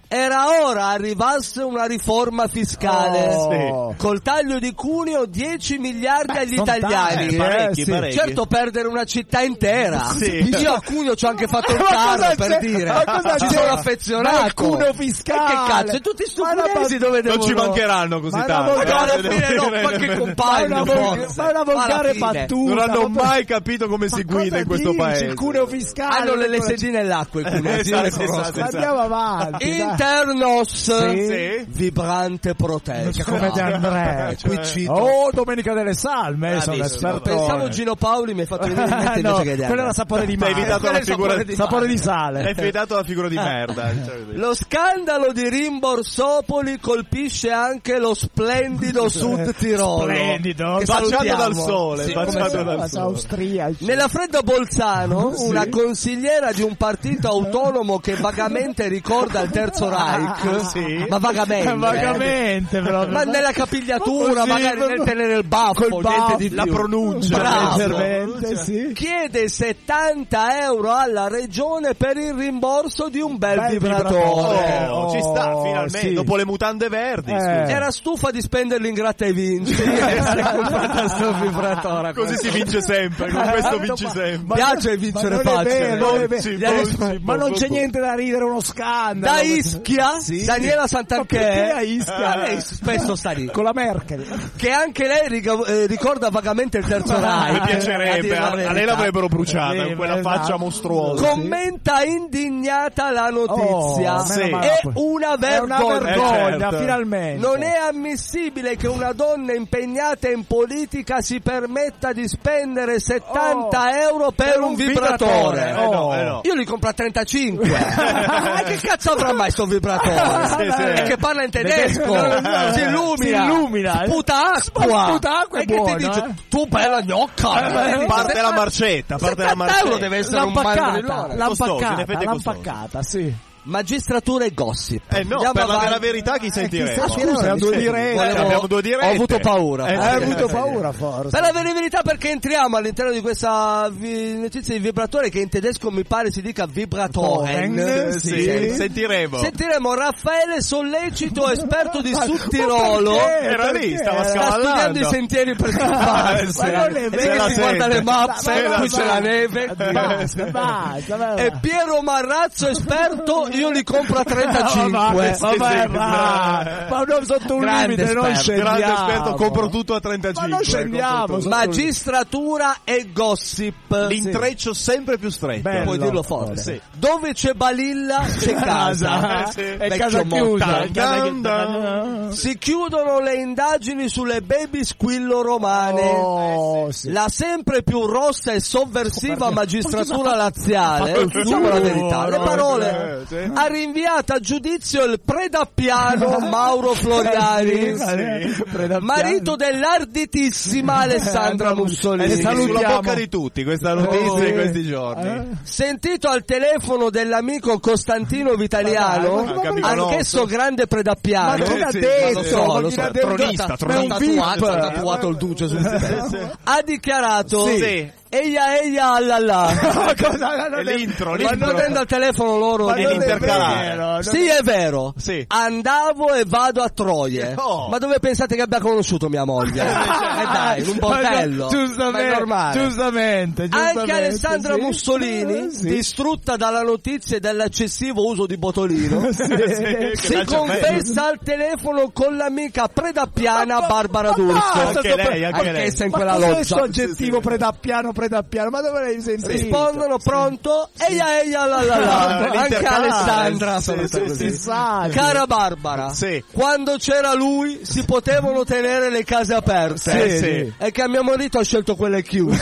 Speaker 4: Era ora arrivasse una riforma fiscale.
Speaker 5: Oh.
Speaker 4: Col taglio di cuneo dieci miliardi
Speaker 5: Beh,
Speaker 4: agli
Speaker 5: sono
Speaker 4: italiani.
Speaker 5: tanti,
Speaker 3: Eh, parecchi,
Speaker 5: eh, sì.
Speaker 3: parecchi.
Speaker 4: Certo, perdere una città intera.
Speaker 3: Sì.
Speaker 4: Io a Cuneo ci ho anche fatto un
Speaker 5: Ma
Speaker 4: carro
Speaker 5: cosa
Speaker 4: per
Speaker 5: c'è?
Speaker 4: dire.
Speaker 5: Ma cosa
Speaker 4: Ci
Speaker 5: c'è?
Speaker 4: sono
Speaker 5: Ma
Speaker 4: affezionato.
Speaker 5: il cuneo fiscale.
Speaker 4: E che cazzo? E tutti sti
Speaker 5: Ma una
Speaker 4: cunesi
Speaker 5: ba-
Speaker 4: dove
Speaker 3: Non
Speaker 4: devono...
Speaker 3: ci mancheranno così
Speaker 5: Ma una
Speaker 3: tanto.
Speaker 5: volta-
Speaker 4: Ma alla
Speaker 3: Devo
Speaker 4: fine no,
Speaker 3: dire-
Speaker 4: qualche
Speaker 5: Ma è
Speaker 4: compagno
Speaker 5: una, vol-
Speaker 4: forse.
Speaker 5: ma è una volgare
Speaker 4: Alla fine.
Speaker 5: battuta.
Speaker 3: Non hanno
Speaker 5: ma-
Speaker 3: mai capito come si
Speaker 5: ma
Speaker 3: guida
Speaker 5: cosa
Speaker 3: in questo
Speaker 5: dici?
Speaker 3: paese.
Speaker 5: Il cuneo fiscale.
Speaker 4: Hanno le sedine nell'acqua i cunesi, io le
Speaker 3: Esatto,
Speaker 4: conosco.
Speaker 3: esatto,
Speaker 5: Ma andiamo avanti. dai.
Speaker 4: Internos,
Speaker 3: Sì.
Speaker 4: vibrante protesta.
Speaker 5: Come te Andrea?
Speaker 4: Qui cito.
Speaker 5: Oh, Domenica delle Salme, sono
Speaker 4: Bravissimo.
Speaker 5: esperto.
Speaker 4: Pensavo Gino Paoli, mi hai fatto venire in mente
Speaker 5: no,
Speaker 4: invece che
Speaker 5: quello era sapore di
Speaker 3: Hai
Speaker 5: mare.
Speaker 3: evitato
Speaker 4: Quello
Speaker 3: la
Speaker 4: è
Speaker 3: figura
Speaker 4: sapore di
Speaker 5: Sapore di
Speaker 3: Hai
Speaker 5: sale.
Speaker 3: evitato la figura di merda. Cioè,
Speaker 4: Lo scandalo di Rimborsopoli colpisce anche lo splendido Sud Tirolo.
Speaker 5: Splendido.
Speaker 4: Che
Speaker 3: baciato
Speaker 4: salutiamo.
Speaker 3: dal sole,
Speaker 4: Sì,
Speaker 3: baciato
Speaker 4: come-
Speaker 3: dal sole.
Speaker 5: Austriaci.
Speaker 4: Nella fredda Bolzano,
Speaker 5: Sì.
Speaker 4: una consigliera di un partito autonomo che vagamente ricorda il Terzo Reich,
Speaker 3: Sì.
Speaker 4: ma vagamente,
Speaker 5: Vagamente,
Speaker 4: eh.
Speaker 5: proprio.
Speaker 4: ma nella capigliatura,
Speaker 5: Così,
Speaker 4: magari nel tenere il baffo,
Speaker 5: col
Speaker 4: niente
Speaker 5: baffo,
Speaker 4: di più.
Speaker 3: la pronuncia.
Speaker 4: Bravo.
Speaker 5: leggermente, sì.
Speaker 4: Chiede settanta euro alla regione per il rimborso di un bel,
Speaker 5: Bel
Speaker 4: vibratore.
Speaker 5: vibratore.
Speaker 3: Oh, ci sta
Speaker 5: Oh,
Speaker 3: finalmente.
Speaker 5: sì.
Speaker 3: Dopo le mutande verdi.
Speaker 5: Eh.
Speaker 3: scusa.
Speaker 4: Era stufa di spenderlo in gratta e vinci. Si è comprata sto vibratore.
Speaker 3: Così si vince sempre. Con questo vinci sempre.
Speaker 4: Piace vincere
Speaker 5: Ma non è
Speaker 4: facile.
Speaker 5: vero, non è vero.
Speaker 3: Sì,
Speaker 4: Gli ha
Speaker 3: sì,
Speaker 4: risposto-
Speaker 3: sì,
Speaker 5: Ma non c'è
Speaker 3: sì.
Speaker 5: niente da ridere, uno scandalo.
Speaker 4: Da Ischia,
Speaker 5: Sì.
Speaker 4: Daniela
Speaker 5: Ma
Speaker 4: Santanchè,
Speaker 5: perché a Ischia?
Speaker 4: lei spesso sta lì,
Speaker 5: Con la Merkel.
Speaker 4: che anche lei riga- eh, ricorda vagamente il Terzo Reich.
Speaker 3: Mi
Speaker 4: a
Speaker 3: piacerebbe.
Speaker 4: dire la
Speaker 3: A, a lei
Speaker 4: verità.
Speaker 3: l'avrebbero bruciata.
Speaker 5: Sì,
Speaker 3: con quella
Speaker 5: esatto.
Speaker 3: faccia mostruosa.
Speaker 4: Commenta indignata la notizia.
Speaker 5: Oh,
Speaker 3: Sì.
Speaker 5: meno male.
Speaker 4: È una
Speaker 5: È una
Speaker 4: vergogna.
Speaker 5: vergogna,
Speaker 3: Eh, certo.
Speaker 5: finalmente.
Speaker 4: Non è ammissibile che una donna impegnata in politica si permetta di spendere settanta euro per,
Speaker 5: per
Speaker 4: un
Speaker 5: un
Speaker 4: vibratore.
Speaker 5: vibratore.
Speaker 3: Eh no,
Speaker 5: Oh.
Speaker 3: eh no.
Speaker 4: Io li compro a trentacinque. Ma che cazzo avrà mai sto vibratore?
Speaker 3: Sì, sì.
Speaker 4: E che parla in tedesco.
Speaker 5: Tedesco.
Speaker 4: Si illumina.
Speaker 5: Si illumina.
Speaker 4: Sputa acqua.
Speaker 5: Sputa acqua è
Speaker 4: e che
Speaker 5: buono,
Speaker 4: ti dice,
Speaker 5: eh.
Speaker 4: tu bella gnocca.
Speaker 5: Eh,
Speaker 4: Eh,
Speaker 3: Parte la marcetta. Parte la
Speaker 4: settanta
Speaker 3: marcetta.
Speaker 4: euro deve essere un
Speaker 5: L'ha
Speaker 4: mandrillone.
Speaker 5: l'ha
Speaker 3: Costoso, in
Speaker 5: impaccata,
Speaker 3: effetti è
Speaker 5: l'ha
Speaker 3: costoso.
Speaker 5: impaccata, sì.
Speaker 4: Magistratura e gossip.
Speaker 3: Eh no,
Speaker 4: Andiamo
Speaker 3: per la
Speaker 4: avanti.
Speaker 3: vera verità chi sentiremo?
Speaker 5: Ma scusa, abbiamo due dirette.
Speaker 4: Volevo-
Speaker 3: Abbiamo due dirette.
Speaker 4: Ho avuto paura.
Speaker 3: Eh,
Speaker 5: Hai
Speaker 3: sì.
Speaker 5: avuto paura, forse.
Speaker 4: Per la verità, perché entriamo all'interno di questa vi- notizia di vibratore che in tedesco mi pare si dica vibratoren.
Speaker 5: Eh,
Speaker 3: Sì,
Speaker 5: sì.
Speaker 3: sentiremo.
Speaker 4: Sentiremo Raffaele Sollecito, esperto di Sud Tirolo.
Speaker 5: perché?
Speaker 3: Era lì,
Speaker 5: Perché?
Speaker 3: stava
Speaker 5: Sta
Speaker 4: Sta studiando
Speaker 3: scavallando.
Speaker 4: i sentieri per scavarsi.
Speaker 5: Ma non è
Speaker 4: E
Speaker 5: vero.
Speaker 4: lì si guarda le mappe,
Speaker 3: Se la
Speaker 4: qui c'è la neve.
Speaker 5: Basta, basta. va.
Speaker 4: E Piero Marrazzo, esperto, io li compro a trentacinque.
Speaker 5: Vabbè,
Speaker 3: Sì,
Speaker 5: vabbè,
Speaker 3: sì,
Speaker 5: ma, ma non sotto un
Speaker 4: Grande
Speaker 5: limite, non
Speaker 4: esperto.
Speaker 5: scendiamo.
Speaker 3: Grande esperto, compro tutto a
Speaker 5: Ma
Speaker 3: trentacinque.
Speaker 5: non scendiamo.
Speaker 3: compro tutto.
Speaker 5: sotto un limite.
Speaker 4: Magistratura e gossip.
Speaker 3: L'intreccio sempre più stretto.
Speaker 5: Bello.
Speaker 4: Puoi dirlo forte.
Speaker 3: Sì.
Speaker 4: Dove c'è Balilla c'è casa.
Speaker 3: Eh, sì.
Speaker 5: È
Speaker 4: Vecchio
Speaker 5: casa chiusa.
Speaker 4: mortale.
Speaker 5: è casa
Speaker 3: Dun,
Speaker 5: chiusa.
Speaker 4: Si chiudono le indagini sulle baby squillo romane.
Speaker 5: Oh, sì.
Speaker 4: La sempre più rossa e sovversiva magistratura laziale,
Speaker 5: fatto il
Speaker 4: diciamo la
Speaker 5: suo,
Speaker 4: verità, le
Speaker 5: no?
Speaker 4: parole,
Speaker 3: Eh, sì.
Speaker 4: ha rinviato a giudizio il predappiano Mauro Floriani,
Speaker 5: Sì, predappiano.
Speaker 4: marito dell'arditissima Alessandra Mussolini.
Speaker 5: Eh, salutiamo.
Speaker 3: Sulla bocca di tutti questa notizia
Speaker 5: Oh.
Speaker 3: in questi giorni.
Speaker 5: Eh?
Speaker 4: Sentito al telefono dell'amico Costantino Vitaliano,
Speaker 5: Ma dai,
Speaker 3: ma-
Speaker 4: anch'esso grande
Speaker 5: Ma
Speaker 4: predappiano.
Speaker 5: chi l'ha
Speaker 3: sì,
Speaker 5: detto?
Speaker 4: lo so,
Speaker 5: Ma
Speaker 4: lo
Speaker 5: chi
Speaker 4: so.
Speaker 5: l'ha detto?
Speaker 3: Tronista,
Speaker 5: Ma è
Speaker 3: tronista.
Speaker 5: un VIP.
Speaker 4: Tatuato, ha tatuato il duce sul petto. Ha dichiarato
Speaker 3: Sì.
Speaker 4: eia eia allala.
Speaker 5: Ma cosa-
Speaker 3: È l'intro,
Speaker 4: Ma
Speaker 3: l'intro.
Speaker 4: non prendo al telefono loro.
Speaker 5: Ma
Speaker 3: È
Speaker 5: non è
Speaker 3: l'intercalare.
Speaker 5: vero, non
Speaker 4: Sì, è vero.
Speaker 3: Sì.
Speaker 4: Andavo e vado a Troie.
Speaker 3: Oh.
Speaker 4: Ma dove pensate che abbia conosciuto mia moglie? Eh dai, in un bordello.
Speaker 5: Giustamente,
Speaker 4: Ma è normale.
Speaker 5: giustamente, giustamente,
Speaker 4: Anche Alessandra
Speaker 5: sì.
Speaker 4: Mussolini,
Speaker 5: Eh, sì.
Speaker 4: distrutta dalla notizia dell'eccessivo uso di botolino,
Speaker 5: Sì.
Speaker 3: che
Speaker 4: si
Speaker 3: lancia
Speaker 4: confessa al telefono con l'amica predappiana Barbara D'Urso.
Speaker 3: Anche lei, anche lei.
Speaker 4: Anch'essa in
Speaker 5: Ma
Speaker 4: quella
Speaker 5: cos'è questo
Speaker 4: loggia.
Speaker 5: aggettivo predappiano, predappiano? Ma dove l'hai sentito?
Speaker 4: Rispondono pronto, eia eia la la la. Anche
Speaker 3: L'intercalare.
Speaker 4: Alessandra
Speaker 3: Sì,
Speaker 4: saluta
Speaker 3: sì,
Speaker 4: così.
Speaker 5: Si sa.
Speaker 4: Cara Barbara,
Speaker 3: Sì.
Speaker 4: quando c'era lui si potevano tenere le case aperte.
Speaker 3: Sì, sì.
Speaker 4: È che a mio marito ha scelto quelle chiuse.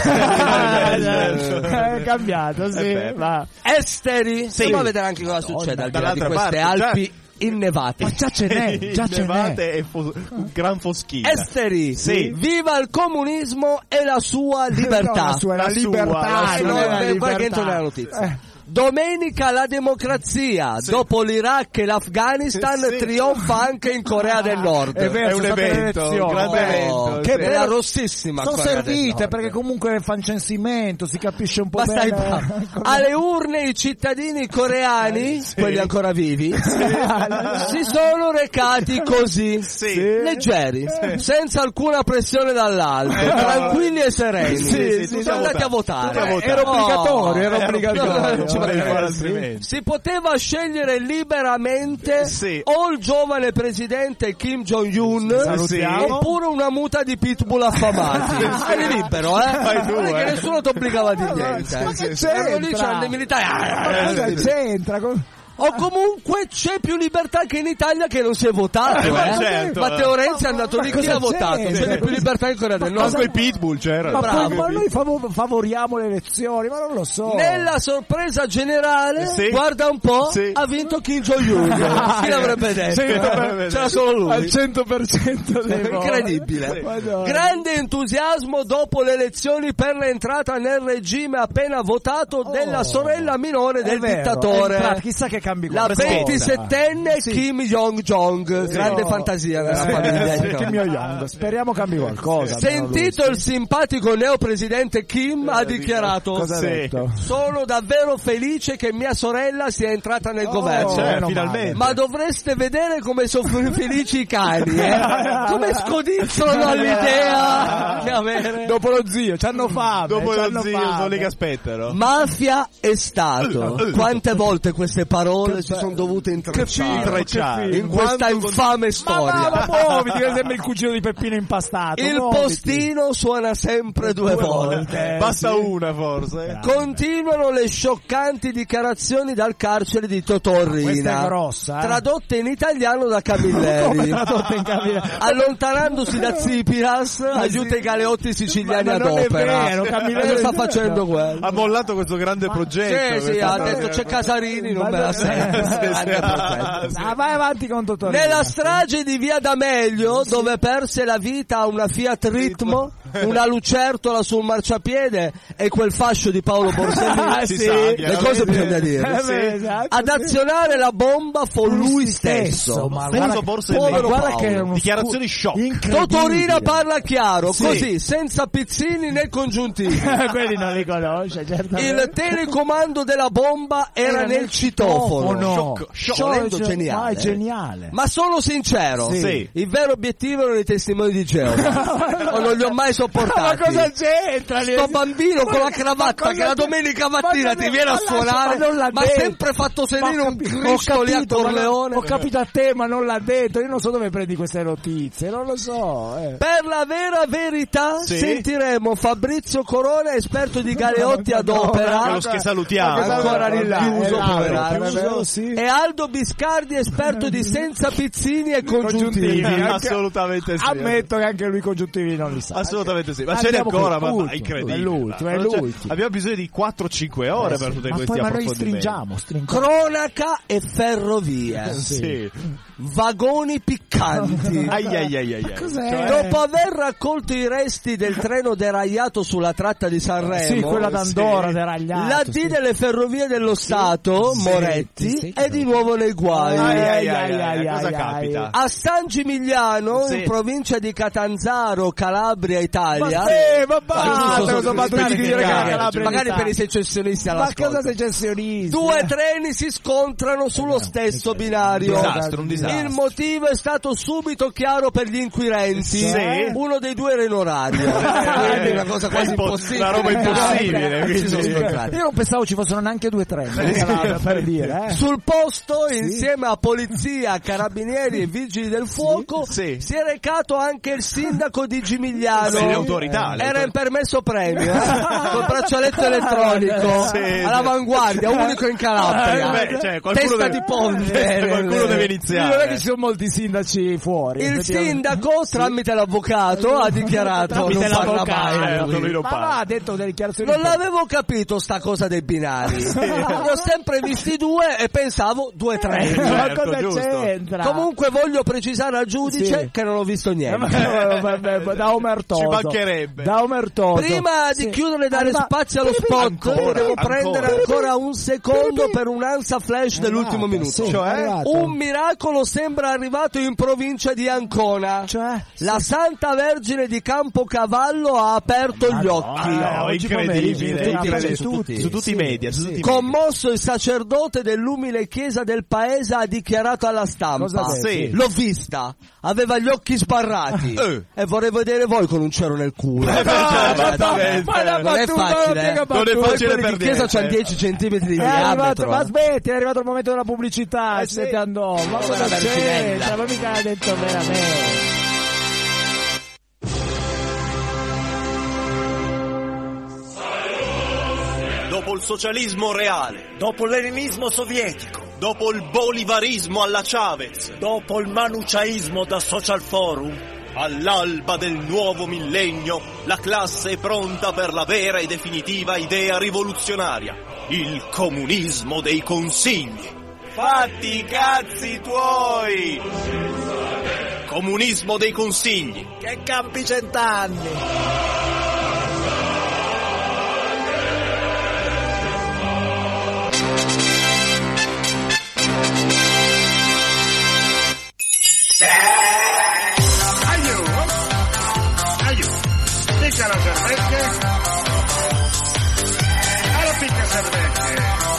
Speaker 5: È cambiato, sì.
Speaker 3: Eh beh.
Speaker 5: Ma
Speaker 4: Esteri,
Speaker 3: Sì.
Speaker 4: andiamo a vedere anche cosa succede al di là di
Speaker 3: dall'altra
Speaker 4: queste
Speaker 3: parte, già-
Speaker 4: Alpi innevate.
Speaker 5: Ma già ce n'è, già ce n'è.
Speaker 3: Nevate e fo- un gran foschino.
Speaker 4: Esteri,
Speaker 3: Sì.
Speaker 4: viva il comunismo e la sua libertà.
Speaker 5: No, la sua, la
Speaker 3: La sua,
Speaker 5: libertà.
Speaker 3: la
Speaker 4: Eh,
Speaker 3: sua.
Speaker 4: no,
Speaker 5: non è la
Speaker 4: eh, guarda che
Speaker 5: libertà.
Speaker 4: entro nella notizia.
Speaker 5: Eh.
Speaker 4: Domenica la democrazia,
Speaker 1: Sì.
Speaker 4: dopo l'Iraq e l'Afghanistan,
Speaker 1: Sì.
Speaker 4: trionfa anche in Corea del Nord.
Speaker 5: È vero,
Speaker 1: È un
Speaker 5: sono state le
Speaker 1: evento, un
Speaker 5: elezioni.
Speaker 1: grande
Speaker 4: Oh,
Speaker 1: evento.
Speaker 5: che
Speaker 1: sì.
Speaker 5: bello.
Speaker 4: Era rossissima
Speaker 5: Sono
Speaker 4: Corea del
Speaker 5: servite
Speaker 4: Nord.
Speaker 5: perché comunque fa un censimento, si capisce un po'
Speaker 4: Ma stai
Speaker 5: bene.
Speaker 4: pa- alle urne i cittadini coreani, quelli ancora vivi, si sono recati così,
Speaker 1: Sì.
Speaker 4: leggeri, senza alcuna pressione dall'alto, tranquilli e sereni.
Speaker 1: Sì, sì, sì,
Speaker 4: sono
Speaker 1: tutti a
Speaker 4: andati a
Speaker 1: votare.
Speaker 4: votare.
Speaker 1: Tutti a votare.
Speaker 5: Era obbligatorio, era
Speaker 4: Oh,
Speaker 5: obbligatorio.
Speaker 4: non ci
Speaker 1: Vorrei
Speaker 4: poteva
Speaker 1: fare
Speaker 4: essere.
Speaker 1: altrimenti.
Speaker 4: Si poteva scegliere liberamente
Speaker 1: Sì.
Speaker 4: o il giovane presidente Kim Jong-un
Speaker 5: Salutiamo.
Speaker 4: oppure una muta di pitbull affamati. Eri libero, eh?
Speaker 1: Fai tu,
Speaker 4: Non è che
Speaker 1: eh.
Speaker 4: nessuno ti obbligava a dire niente.
Speaker 5: Ma che
Speaker 4: Erano lì,
Speaker 5: c'entra?
Speaker 4: c'erano dei militari.
Speaker 5: Ma cosa c'entra? Com-
Speaker 4: O comunque c'è più libertà che in Italia che non si è votato,
Speaker 1: Eh, ma
Speaker 4: eh?
Speaker 1: certo,
Speaker 4: Matteo
Speaker 1: eh.
Speaker 4: Renzi è andato
Speaker 5: Ma
Speaker 4: lì, chi
Speaker 5: cosa
Speaker 4: ha votato?
Speaker 5: c'entra?
Speaker 4: C'è più libertà in Corea del
Speaker 1: Ma
Speaker 4: Nord.
Speaker 1: con i pitbull c'era.
Speaker 5: Ma,
Speaker 4: Bravo.
Speaker 5: poi- ma noi fav- favoriamo le elezioni, ma non lo so.
Speaker 4: Nella sorpresa generale,
Speaker 1: Sì.
Speaker 4: guarda un po',
Speaker 1: Sì.
Speaker 4: ha vinto Kim Jong-un. Chi l'avrebbe detto?
Speaker 5: cento per-
Speaker 4: C'era solo
Speaker 5: Al
Speaker 4: lui.
Speaker 5: cento per cento dei voti.
Speaker 4: Incredibile.
Speaker 5: Madonna.
Speaker 4: Grande entusiasmo dopo le elezioni per l'entrata nel regime appena votato della sorella minore
Speaker 5: È
Speaker 4: del
Speaker 5: vero,
Speaker 4: dittatore.
Speaker 5: è entrato, chissà che cambi
Speaker 4: La
Speaker 5: qualcosa.
Speaker 4: ventisettenne Kim Jong-jong, grande
Speaker 5: Oh.
Speaker 4: fantasia nella
Speaker 5: Sì,
Speaker 4: famiglia.
Speaker 5: sì, Kim Jong. Speriamo cambi qualcosa. almeno
Speaker 4: Sentito
Speaker 5: lui,
Speaker 4: il simpatico neopresidente Kim ha dichiarato:
Speaker 5: Cosa ha
Speaker 1: Sì.
Speaker 5: detto?
Speaker 4: sono davvero felice che mia sorella sia entrata nel
Speaker 5: Oh,
Speaker 4: governo.
Speaker 1: Cioè,
Speaker 5: meno
Speaker 1: finalmente.
Speaker 4: Ma dovreste vedere come sono felici i cani, eh? Come scodizzano all'idea di avere.
Speaker 5: Dopo lo zio, c'hanno fame.
Speaker 1: Dopo
Speaker 5: c'hanno
Speaker 1: lo zio
Speaker 5: fame.
Speaker 1: sono lì che aspettano.
Speaker 4: Mafia e Stato. Quante volte queste parole si sono dovute intrecciare
Speaker 1: intrecciare.
Speaker 4: in questa
Speaker 1: Quanto-
Speaker 4: infame
Speaker 5: Ma
Speaker 4: storia.
Speaker 5: va, ma muoviti, che sembra il cugino di Peppino impastato.
Speaker 4: Il
Speaker 5: muoviti.
Speaker 4: postino suona sempre due volte.
Speaker 5: Eh,
Speaker 1: Basta
Speaker 5: sì.
Speaker 1: una forse.
Speaker 4: Continuano le scioccanti dichiarazioni dal carcere di
Speaker 5: Questa
Speaker 4: Totorrina,
Speaker 5: è grossa, eh.
Speaker 4: tradotte in italiano da
Speaker 5: Come
Speaker 4: Camilleri.
Speaker 5: tradotte in cabina?
Speaker 4: Allontanandosi da Zipiras, aiuta i galeotti siciliani
Speaker 5: Ma
Speaker 4: ad
Speaker 5: non è
Speaker 4: opera.
Speaker 5: vero, Camilleri
Speaker 4: Cosa sta
Speaker 5: è vero.
Speaker 4: facendo quello?
Speaker 1: Ha mollato questo grande progetto.
Speaker 4: Sì, sì, ha detto c'è Casarini, non me la sento. Grande progetto.
Speaker 5: Ah, vai avanti con Totorina.
Speaker 4: Nella strage di Via D'Amelio, dove perse la vita una Fiat Ritmo, una lucertola sul marciapiede e quel fascio di Paolo Borsellino,
Speaker 5: Ah,
Speaker 1: Si
Speaker 5: sì.
Speaker 1: sa,
Speaker 4: le
Speaker 1: chiaramente.
Speaker 4: cose bisogna
Speaker 5: Eh,
Speaker 4: dire.
Speaker 5: beh, esatto,
Speaker 4: Ad
Speaker 5: sì.
Speaker 4: azionare la bomba fu lui stesso.
Speaker 5: Ma
Speaker 1: Scusa,
Speaker 5: guarda,
Speaker 1: Borsellino.
Speaker 5: povero
Speaker 4: Guarda
Speaker 5: Paolo.
Speaker 4: che è
Speaker 5: uno
Speaker 1: Dichiarazioni
Speaker 5: scu-
Speaker 1: shock.
Speaker 5: incredibile.
Speaker 4: Totorina parla chiaro,
Speaker 1: Sì.
Speaker 4: così, senza pizzini né congiuntivi.
Speaker 5: Quelli non li conosce, certamente.
Speaker 4: Il telecomando della bomba era, nel citofono.
Speaker 5: citofono.
Speaker 1: Shock,
Speaker 4: Volendo
Speaker 5: Cioè,
Speaker 4: geniale.
Speaker 5: ma è geniale.
Speaker 4: Ma sono sincero,
Speaker 1: Sì.
Speaker 4: il vero obiettivo erano i testimoni di Geova. O non li ho mai sopportati.
Speaker 5: Ma cosa c'entra?
Speaker 4: Sto bambino con la cravatta
Speaker 5: Ma
Speaker 4: che la
Speaker 5: cosa-
Speaker 4: domenica
Speaker 5: ma
Speaker 4: mattina
Speaker 5: cosa-
Speaker 4: ti viene a
Speaker 5: ma lascia-
Speaker 4: suonare,
Speaker 5: ma non l'ha
Speaker 4: ma ha
Speaker 5: detto.
Speaker 4: sempre fatto sereno
Speaker 5: Ma ho
Speaker 4: un
Speaker 5: capi-
Speaker 4: Cristo
Speaker 5: ho
Speaker 4: lì a
Speaker 5: capito, ma non-
Speaker 4: Corleone.
Speaker 5: Ho capito a te, ma non l'ha detto. Io non so dove prendi queste notizie, non lo so. Eh.
Speaker 4: Per la vera verità
Speaker 1: Sì.
Speaker 4: sentiremo Fabrizio Corona, esperto di Galeotti ad opera,
Speaker 1: Quello che salutiamo.
Speaker 4: ancora rinchiuso,
Speaker 5: Eh,
Speaker 4: poveraccio.
Speaker 5: è vero, sì.
Speaker 4: e Aldo Biscardi, esperto di senza pizzini e congiuntivi.
Speaker 5: Congiuntivi.
Speaker 1: Assolutamente sì.
Speaker 5: Ammetto che anche lui congiuntivi non li sa.
Speaker 1: Assolutamente sì. Ma ce n'è
Speaker 5: Andiamo
Speaker 1: ancora,
Speaker 5: con
Speaker 1: ma, ma
Speaker 5: l'ultimo,
Speaker 1: incredibile.
Speaker 5: è l'ultimo, è
Speaker 1: Non c'è-
Speaker 5: l'ultimo.
Speaker 1: Abbiamo bisogno di quattro cinque ore per tutti
Speaker 5: ma
Speaker 1: questi
Speaker 5: poi ma noi
Speaker 1: approfondimenti.
Speaker 5: stringiamo, stringiamo.
Speaker 4: Cronaca e ferrovie.
Speaker 1: Sì.
Speaker 4: Vagoni piccanti.
Speaker 1: Ai ai ai ai. ai.
Speaker 5: Cos'è?
Speaker 1: Cioè,
Speaker 4: Dopo aver raccolto i resti del treno deragliato sulla tratta di Sanremo,
Speaker 5: Sì, quella d'Andorra
Speaker 1: sì.
Speaker 5: deragliata.
Speaker 4: la D
Speaker 5: sì.
Speaker 4: delle ferrovie dello Stato,
Speaker 1: Sì,
Speaker 4: Moretti,
Speaker 5: sì, sì.
Speaker 4: è di nuovo nei guai.
Speaker 1: Ai, ai,
Speaker 5: Ai,
Speaker 1: ai,
Speaker 5: ai,
Speaker 1: ai,
Speaker 5: ai,
Speaker 1: cosa
Speaker 5: ai,
Speaker 1: capita?
Speaker 4: A San Gimigliano,
Speaker 1: Sì.
Speaker 4: in provincia di Catanzaro, Calabria,
Speaker 5: Ma
Speaker 4: Italia.
Speaker 5: sì, ma
Speaker 1: Ma
Speaker 5: basta,
Speaker 1: giusto,
Speaker 5: cosa battuti di dire che la
Speaker 1: specificare,
Speaker 5: Calabria è
Speaker 4: Magari
Speaker 5: in
Speaker 4: per i
Speaker 5: Italia.
Speaker 4: secessionisti
Speaker 5: Ma
Speaker 4: all'ascolto.
Speaker 5: cosa secessionisti?
Speaker 4: Due
Speaker 5: eh?
Speaker 4: treni si scontrano sullo stesso binario.
Speaker 1: Disastro, un disastro.
Speaker 4: Il motivo è stato subito chiaro per gli inquirenti.
Speaker 1: Sì.
Speaker 4: Uno dei due era in orario. Quindi una cosa quasi
Speaker 1: È impo-
Speaker 4: impossibile.
Speaker 1: una roba impossibile,
Speaker 4: Eh, si sono
Speaker 1: quindi-
Speaker 4: scontrati.
Speaker 5: Io non pensavo ci fossero neanche due treni in Calabria, per dire, eh.
Speaker 4: Sul posto, insieme a polizia, carabinieri e vigili del fuoco,
Speaker 1: Sì.
Speaker 4: si è recato anche il sindaco di Gimigliano.
Speaker 1: Sì, le autorità, le
Speaker 4: Era
Speaker 1: autorità.
Speaker 4: in permesso premio, eh? Col braccialetto elettronico,
Speaker 1: Sì, sì.
Speaker 4: all'avanguardia, unico in Calabria.
Speaker 1: Eh, beh, cioè, qualcuno
Speaker 4: Testa
Speaker 1: deve-
Speaker 4: di ponte.
Speaker 1: Qualcuno deve
Speaker 5: Non è
Speaker 1: iniziare.
Speaker 5: che ci sono molti sindaci fuori.
Speaker 4: Il
Speaker 5: effettivamente.
Speaker 4: sindaco, tramite l'avvocato, ha dichiarato
Speaker 5: Tramite
Speaker 4: non parla
Speaker 5: l'avvocato,
Speaker 4: mai.
Speaker 1: certo, lui non
Speaker 5: Ma
Speaker 1: parla.
Speaker 5: va, ha detto delle dichiarazioni.
Speaker 4: Non l'avevo capito sta cosa dei binari. Ne ho sempre visti due e pensavo due treni.
Speaker 5: Ma
Speaker 1: Certo,
Speaker 5: cosa
Speaker 1: giusto.
Speaker 5: c'entra?
Speaker 4: Comunque voglio precisare al giudice
Speaker 5: Sì.
Speaker 4: che non ho visto
Speaker 5: Eh, ma-
Speaker 4: niente.
Speaker 5: vabbè, da omertoso.
Speaker 1: Ci mancherebbe.
Speaker 5: Da omertoso.
Speaker 4: Prima di
Speaker 5: Sì.
Speaker 4: chiudere e dare
Speaker 5: Arriva-
Speaker 4: spazio allo spot,
Speaker 1: Ancora,
Speaker 4: devo
Speaker 1: ancora.
Speaker 4: prendere ancora un secondo per un ansa flash dell'ultimo
Speaker 5: Arrivato,
Speaker 4: minuto.
Speaker 5: sì,
Speaker 1: Cioè?
Speaker 5: arrivato.
Speaker 4: Un miracolo sembra arrivato in provincia di Ancona.
Speaker 5: Cioè?
Speaker 4: La Santa Vergine di Campocavallo ha aperto gli occhi.
Speaker 5: Ah,
Speaker 1: no,
Speaker 5: oggi
Speaker 1: incredibile,
Speaker 5: pomeriggio,
Speaker 1: incredibile,
Speaker 5: su
Speaker 1: su
Speaker 5: tutti,
Speaker 1: tutti, su tutti i
Speaker 5: sì,
Speaker 1: media, su
Speaker 5: sì.
Speaker 1: tutti i media.
Speaker 4: Commosso, il sacerdote dell'umile chiesa del paese ha dichiarato alla stampa:
Speaker 5: Cosa ha detto?
Speaker 1: Sì.
Speaker 4: l'ho vista, aveva gli occhi sbarrati
Speaker 1: Eh.
Speaker 4: e vorrei vedere voi con un cero nel culo.
Speaker 1: Eh, esattamente.
Speaker 5: Ma la
Speaker 4: Non è
Speaker 5: battuta,
Speaker 4: facile,
Speaker 5: la
Speaker 4: eh.
Speaker 5: battuta.
Speaker 1: Non è
Speaker 4: Poi
Speaker 1: facile
Speaker 4: quelli
Speaker 1: per
Speaker 4: di chiesa
Speaker 1: niente.
Speaker 4: c'hanno dieci centimetri di
Speaker 5: È arrivato,
Speaker 4: diametro.
Speaker 5: ma aspetti, è arrivato il momento della pubblicità,
Speaker 1: Eh,
Speaker 5: e
Speaker 1: sì.
Speaker 5: se te andò, ma
Speaker 4: Povera
Speaker 5: cosa
Speaker 4: Verginella.
Speaker 5: c'è? Ma mica l'ha detto veramente.
Speaker 1: Dopo il socialismo reale,
Speaker 6: Dopo il leninismo sovietico,
Speaker 1: dopo il bolivarismo alla Chavez,
Speaker 6: dopo il manuciaismo da Social Forum,
Speaker 1: all'alba del nuovo millennio, la classe è pronta per la vera e definitiva idea rivoluzionaria, il comunismo dei consigli. Fatti i cazzi tuoi! Comunismo dei consigli.
Speaker 6: che campi cent'anni.
Speaker 7: Aiuto! Aiuto! Picca la servette! Alla picca servette!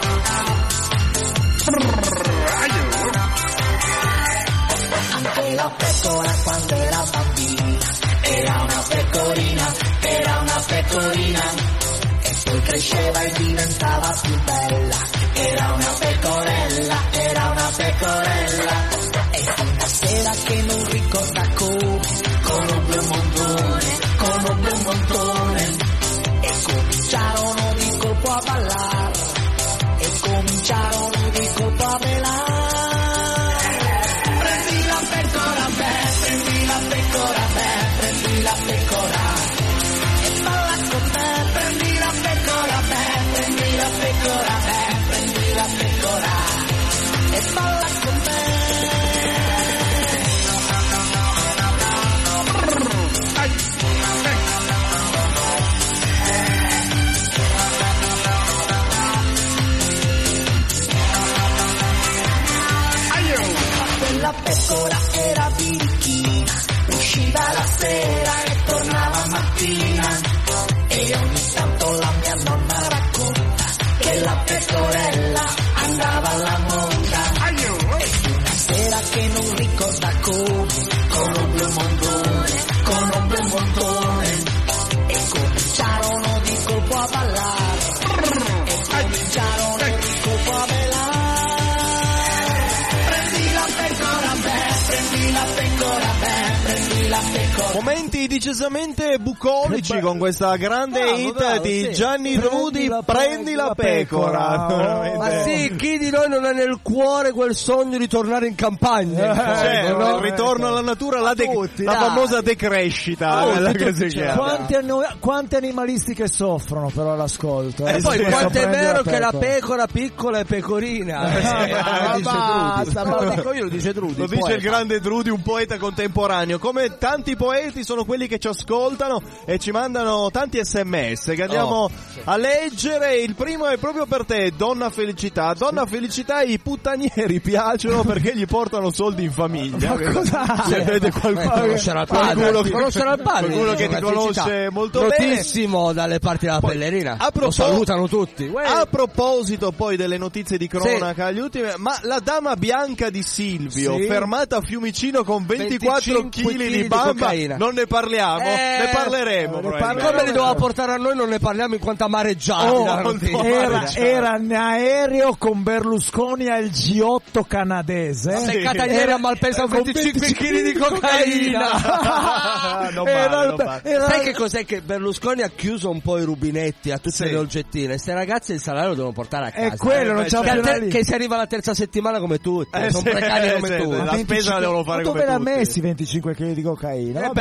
Speaker 7: Aiuto!
Speaker 8: Anche la pecora quando era bambina era una pecorina, era una pecorina, e poi cresceva e diventava più bella, era una pecorella, era una pecorella, e una sera che non ricorda come, conobbe un montone, conobbe un montone, e cominciarono di colpo a ballare, e cominciarono di colpo a ballare. Prendi la pecora, beh, prendi la pecora, beh, prendi la pecora, e balla con me, prendi la pecora, beh, prendi la pecora, beh, prendi la pecora, e balla con me. Quella pecora era birichina, usciva la sera e tornava mattina, e ogni tanto la mia nonna racconta che la pecorella andava alla monda, e una sera che non ricorda come, conobbe un montone, conobbe un montone, e cominciarono di colpo a ballare, e cominciarono di colpo a ballare. Prendi la pecora, beh, prendi la pecora, beh, prendi la pecora.
Speaker 1: Momenti decisamente bucolici con questa grande
Speaker 4: Bravo,
Speaker 1: hit
Speaker 4: bravo,
Speaker 1: di
Speaker 4: sì.
Speaker 1: Gianni Rudi,
Speaker 5: la
Speaker 1: Prendi la pecora.
Speaker 5: pecora.
Speaker 1: Veramente.
Speaker 4: Ma sì, chi di noi non ha nel cuore quel sogno di tornare in campagna? in fondo,
Speaker 1: Certo,
Speaker 4: no?
Speaker 1: il ritorno alla natura, la, de-
Speaker 4: Tutti,
Speaker 1: la
Speaker 4: dai.
Speaker 1: famosa decrescita,
Speaker 4: Tutti,
Speaker 1: quella
Speaker 4: tutti,
Speaker 1: che si
Speaker 4: tutti.
Speaker 1: chiama.
Speaker 5: Quanti, anno- quanti animalisti che soffrono però all'ascolto.
Speaker 4: E
Speaker 5: eh,
Speaker 4: poi
Speaker 5: sì,
Speaker 4: quanto è
Speaker 5: prendi
Speaker 4: vero che la
Speaker 5: pecora.
Speaker 4: pecora piccola è pecorina.
Speaker 5: Eh,
Speaker 4: Eh,
Speaker 5: ma
Speaker 4: dice
Speaker 5: basta,
Speaker 4: Trudi.
Speaker 5: ma-
Speaker 4: Non lo dico io, lo dice Trudi.
Speaker 1: Lo dice
Speaker 4: poeta.
Speaker 1: il grande Trudi, un poeta contemporaneo. Come tanti poeti sono quelli che ci ascoltano e ci mandano tanti sms che andiamo
Speaker 4: Oh,
Speaker 1: a leggere. Il primo è proprio per te, Donna Felicità. Donna Felicità, i puttanieri piacciono perché gli portano soldi in famiglia.
Speaker 5: Ma cosa?
Speaker 1: Se vede
Speaker 4: Eh,
Speaker 1: qualcuno,
Speaker 4: conoscerà il padre,
Speaker 1: qualcuno che-
Speaker 4: conoscerà il padre,
Speaker 1: qualcuno che ti
Speaker 4: una
Speaker 1: conosce
Speaker 4: felicità.
Speaker 1: molto bene.
Speaker 4: Notissimo dalle parti della Pellerina.
Speaker 1: a
Speaker 4: Lo
Speaker 1: propos-
Speaker 4: salutano tutti. Uè.
Speaker 1: A proposito poi delle notizie di cronaca, gli ultimi, ma la dama bianca di Silvio,
Speaker 5: Sì.
Speaker 1: fermata a Fiumicino con ventiquattro
Speaker 4: venticinque
Speaker 1: chili
Speaker 4: chili
Speaker 1: di
Speaker 4: di
Speaker 1: bamba,
Speaker 4: cocaina.
Speaker 1: non ne parliamo,
Speaker 4: Eh,
Speaker 1: ne parleremo.
Speaker 5: ne
Speaker 1: probabilmente.
Speaker 4: Come li doveva portare a noi non ne parliamo in quanto amareggiati.
Speaker 5: Oh,
Speaker 4: la notizia.
Speaker 5: era, era in aereo con Berlusconi al G otto canadese.
Speaker 4: Si è beccata ieri a Malpensa con venticinque chili di cocaina.
Speaker 1: Non male,
Speaker 5: Era il-
Speaker 1: non male.
Speaker 5: era-
Speaker 4: Sai che cos'è? Che Berlusconi ha chiuso un po' i rubinetti a tutte
Speaker 1: Sì.
Speaker 4: le olgettine. Queste ragazze il salario lo devono portare a casa.
Speaker 5: È quello, non
Speaker 1: beh,
Speaker 5: c'ha
Speaker 4: Che,
Speaker 5: più
Speaker 4: a te-
Speaker 5: una lì.
Speaker 4: che si arriva la terza settimana come tutti,
Speaker 1: Eh,
Speaker 4: sono
Speaker 1: sì,
Speaker 4: precari
Speaker 1: eh,
Speaker 4: come
Speaker 1: sì,
Speaker 4: tutti.
Speaker 1: la spesa la devono fare
Speaker 5: Ma
Speaker 1: come
Speaker 5: dove l'ha
Speaker 1: tutti.
Speaker 5: messi venticinque chili di cocaina?
Speaker 4: Eh
Speaker 5: Vabbè,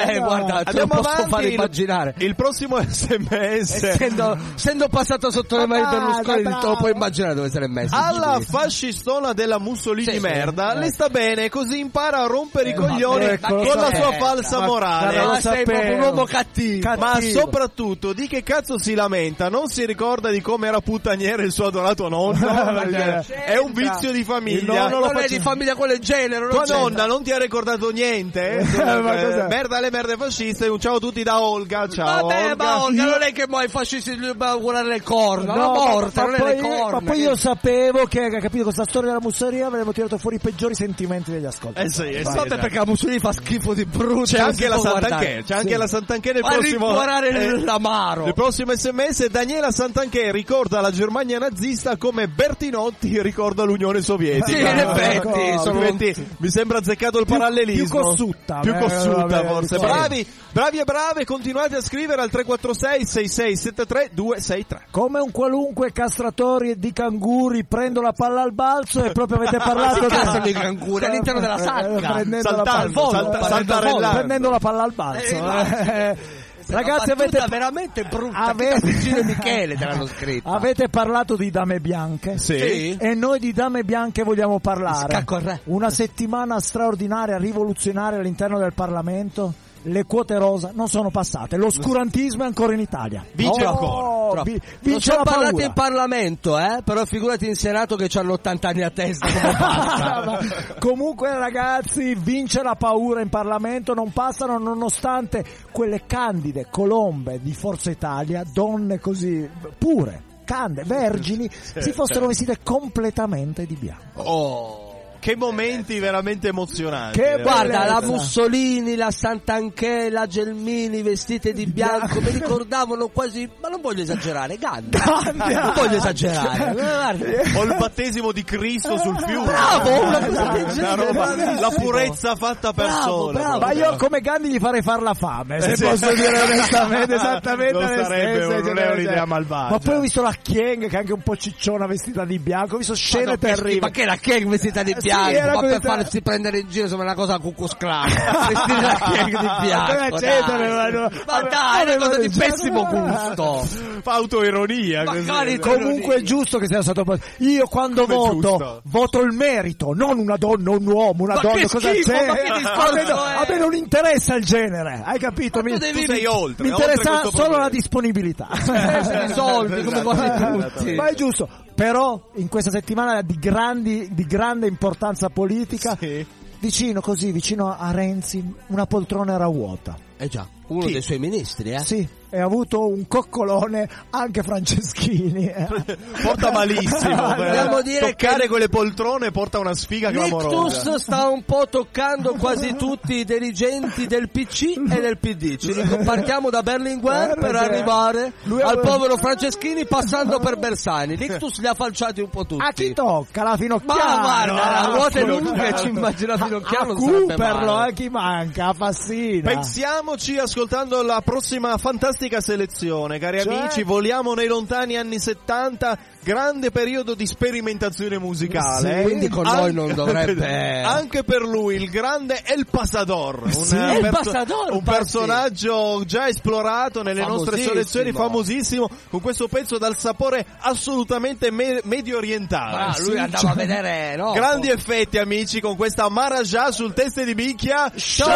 Speaker 4: Eh, guarda, te lo
Speaker 1: Andiamo
Speaker 4: posso
Speaker 1: avanti,
Speaker 4: fare
Speaker 1: il-
Speaker 4: immaginare.
Speaker 1: Il prossimo S M S.
Speaker 4: Essendo, essendo passato sotto le mani di Berlusconi,
Speaker 6: bravo.
Speaker 4: te lo puoi immaginare dove se l'è messo.
Speaker 1: Alla fascistona della Mussolini
Speaker 4: Sì,
Speaker 1: merda,
Speaker 4: sì.
Speaker 1: le sta bene, così impara a rompere i
Speaker 5: Eh,
Speaker 1: coglioni
Speaker 5: ecco,
Speaker 1: con
Speaker 5: lo
Speaker 1: la
Speaker 5: sapevo.
Speaker 1: sua falsa
Speaker 5: Ma-
Speaker 1: morale.
Speaker 5: ma lo
Speaker 4: Ma sei
Speaker 5: sapevo.
Speaker 4: proprio un uomo cattivo.
Speaker 1: Ma
Speaker 5: Cattivo.
Speaker 1: soprattutto di che cazzo si lamenta? Non si ricorda di come era puttaniere il suo adorato nonno? Perché è un vizio di
Speaker 5: Il
Speaker 1: famiglia.
Speaker 5: nonno lo
Speaker 4: Non è
Speaker 5: faccio-
Speaker 4: di famiglia quello del genere, non
Speaker 1: Tua
Speaker 4: c'entra.
Speaker 1: nonna non ti ha ricordato niente? Eh?
Speaker 5: Ma cos'è?
Speaker 1: Merda alle merde fasciste. Un ciao a tutti da Olga. Ciao
Speaker 4: Vabbè,
Speaker 1: Olga.
Speaker 4: ma Olga, non è che poi i fascisti gli devono augurare le corna,
Speaker 5: No,
Speaker 4: la
Speaker 5: ma-
Speaker 4: morte,
Speaker 5: ma
Speaker 4: non è
Speaker 5: poi,
Speaker 4: le corna.
Speaker 5: ma poi io sapevo che, che capito, questa storia della Mussolini avremmo tirato fuori i peggiori sentimenti degli ascoltatori.
Speaker 1: Eh sì, eh sì,
Speaker 4: Sapete
Speaker 1: esatto.
Speaker 4: perché la Mussolini fa schifo di brutto.
Speaker 1: C'è
Speaker 4: non
Speaker 1: anche
Speaker 4: si
Speaker 1: la
Speaker 4: può guardare.
Speaker 1: Santanchè. C'è anche
Speaker 5: Sì.
Speaker 1: la Santanchè nel
Speaker 4: Fa
Speaker 1: prossimo.
Speaker 4: rincuorare
Speaker 1: eh,
Speaker 4: l'amaro.
Speaker 1: Il prossimo S M S, Daniela Santanchè ricorda la Germania nazista come Bertinotti ricorda l'Unione Sovietica.
Speaker 4: Sì, in effetti,
Speaker 1: Eh,
Speaker 4: sono-
Speaker 1: effetti, mi sembra azzeccato il
Speaker 5: Più-
Speaker 1: parallelismo.
Speaker 5: più cossuta,
Speaker 1: Più
Speaker 5: eh,
Speaker 1: cossuta,
Speaker 5: vabbè,
Speaker 1: forse.
Speaker 5: sì.
Speaker 1: Bravi, bravi e brave, continuate a scrivere al tre quattro sei sei sei sette tre due sei tre.
Speaker 5: Come un qualunque castratore di canguri, prendo la palla al balzo e proprio avete parlato
Speaker 4: Si castrano i canguri all'interno della sacca.
Speaker 5: Eh, prendendo la
Speaker 1: Saltando,
Speaker 5: palla,
Speaker 1: salta-
Speaker 5: eh,
Speaker 1: saltarellando.
Speaker 5: prendendo la palla al balzo.
Speaker 4: Eh,
Speaker 5: Eh, Ragazzi,
Speaker 4: Una
Speaker 5: avete,
Speaker 4: battuta veramente brutta.
Speaker 5: avete-
Speaker 4: Avete Gino e Michele te l'hanno scritta.
Speaker 5: avete parlato di dame bianche.
Speaker 4: Sì.
Speaker 5: E noi di dame bianche vogliamo parlare.
Speaker 4: Scacco al re.
Speaker 5: Una settimana straordinaria, rivoluzionaria all'interno del Parlamento. Le quote rosa non sono passate. L'oscurantismo è ancora in Italia.
Speaker 1: Vince
Speaker 5: Oh,
Speaker 1: ancora.
Speaker 5: vi-
Speaker 4: Non
Speaker 5: vince
Speaker 4: sono
Speaker 5: la
Speaker 4: parlati
Speaker 5: paura.
Speaker 4: in Parlamento, eh? Però figurati in Senato che hanno ottanta anni a testa. Come passa?
Speaker 5: Comunque ragazzi, vince la paura in Parlamento, non passano nonostante quelle candide colombe di Forza Italia, donne così pure, candide, vergini, si fossero vestite completamente di bianco.
Speaker 1: Oh, che momenti veramente emozionanti.
Speaker 5: Che
Speaker 1: eh.
Speaker 4: Guarda, la
Speaker 5: bellezza.
Speaker 4: Mussolini, la Santanchè, la Gelmini vestite di bianco, mi ricordavano quasi, ma non voglio esagerare, Gandhi. Non voglio esagerare. Guarda.
Speaker 1: O il battesimo di Cristo sul fiume.
Speaker 4: Bravo, una cosa del
Speaker 1: Una
Speaker 4: genere,
Speaker 1: roba-
Speaker 4: bravissimo.
Speaker 1: la purezza fatta per
Speaker 4: Bravo,
Speaker 1: sola.
Speaker 4: bravo.
Speaker 5: Ma io come Gandhi gli farei far la fame, se
Speaker 1: Eh, sì.
Speaker 5: posso dire onestamente, esattamente
Speaker 1: Non
Speaker 5: le
Speaker 1: sarebbe
Speaker 5: stesse,
Speaker 1: un- non
Speaker 5: cioè,
Speaker 1: è un'idea
Speaker 5: cioè.
Speaker 1: malvagia.
Speaker 5: Ma poi ho visto la Chieng che è anche un po' cicciona vestita di bianco, ho visto scene
Speaker 4: Ma no, che schifo,
Speaker 5: terribili.
Speaker 4: Ma che la Chieng vestita di
Speaker 5: Eh, sì,
Speaker 4: bianco?
Speaker 5: era
Speaker 4: ma
Speaker 5: così
Speaker 4: per
Speaker 5: tra-
Speaker 4: farsi prendere in giro sembra una cosa a Cucus Clan. Vestita la Chieng di bianco.
Speaker 5: Cosa c'entra,
Speaker 4: dai.
Speaker 5: no?
Speaker 4: Ma dai, è una cosa di
Speaker 5: Aveva-
Speaker 4: pessimo gusto.
Speaker 1: Fa autoironia.
Speaker 4: Magari
Speaker 1: così.
Speaker 5: Comunque è giusto che sia stato. Io quando
Speaker 1: Come
Speaker 5: voto,
Speaker 1: giusto?
Speaker 5: voto il merito, non una donna, un uomo, una
Speaker 4: Ma
Speaker 5: donna.
Speaker 4: che
Speaker 5: Cosa
Speaker 4: schifo,
Speaker 5: c'è?
Speaker 4: ma che discorso
Speaker 5: a, me, no-
Speaker 4: è?
Speaker 5: a me non interessa il genere, hai capito?
Speaker 4: Ma tu
Speaker 5: Mi,
Speaker 4: devi-
Speaker 1: Tu sei oltre.
Speaker 5: mi
Speaker 1: oltre
Speaker 5: interessa
Speaker 1: questo
Speaker 5: solo
Speaker 1: problema.
Speaker 5: la disponibilità.
Speaker 4: Eh, i soldi, come quasi tutti.
Speaker 5: Ma è giusto. Però in questa settimana di, grandi, di grande importanza politica,
Speaker 1: Sì.
Speaker 5: vicino così, vicino a Renzi, una poltrona era vuota.
Speaker 4: Eh già, uno
Speaker 1: Chi?
Speaker 4: dei suoi ministri, eh?
Speaker 5: Sì, e ha avuto un coccolone anche Franceschini. eh.
Speaker 1: Porta malissimo.
Speaker 4: Vogliamo dire
Speaker 1: Toccare
Speaker 4: che-
Speaker 1: quelle poltrone porta una sfiga clamorosa.
Speaker 4: L'ictus sta un po' toccando quasi tutti i dirigenti del P C e del P D. Ci ric- partiamo da Berlinguer per
Speaker 5: Guarda,
Speaker 4: arrivare
Speaker 5: lui
Speaker 4: al
Speaker 5: aveva-
Speaker 4: povero Franceschini passando per Bersani. L'ictus li ha falciati un po' tutti.
Speaker 5: A chi tocca? La
Speaker 4: Ma
Speaker 5: Finocchiaro?
Speaker 4: guarda, a ruote
Speaker 5: Ah,
Speaker 4: lunghe ci immagina Finocchiaro,
Speaker 5: a
Speaker 4: non sarebbe
Speaker 5: Cooperlo,
Speaker 4: male.
Speaker 5: a chi manca? A Fassina.
Speaker 1: Pensiamoci ascoltando la prossima fantastica selezione, cari
Speaker 5: Cioè?
Speaker 1: amici, voliamo nei lontani anni settanta, grande periodo di sperimentazione musicale.
Speaker 5: Sì,
Speaker 1: eh.
Speaker 4: quindi con noi non dovrebbe-
Speaker 1: Anche per lui il grande El Pasador, un,
Speaker 5: Sì.
Speaker 1: eh,
Speaker 4: El Pasador,
Speaker 1: un
Speaker 4: pazzi.
Speaker 1: personaggio già esplorato nelle nostre
Speaker 4: Famosissimo.
Speaker 1: selezioni, famosissimo, con questo pezzo dal sapore assolutamente me- medio orientale.
Speaker 4: Ah, lui andava a vedere, no?
Speaker 1: Grandi effetti amici con questa Marajah sul teste di minchia show!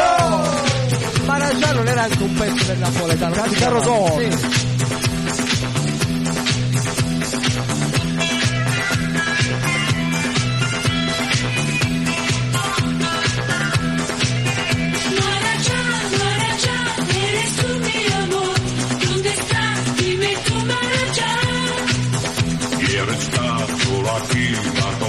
Speaker 4: Marajah non era anche un pezzo del napoletano,
Speaker 5: Di Carosone.
Speaker 4: Sì.
Speaker 9: Maracá, Maracá, eres tú mi amor. ¿Dónde estás? Dime tu Maracá.
Speaker 3: Ieri è stato latino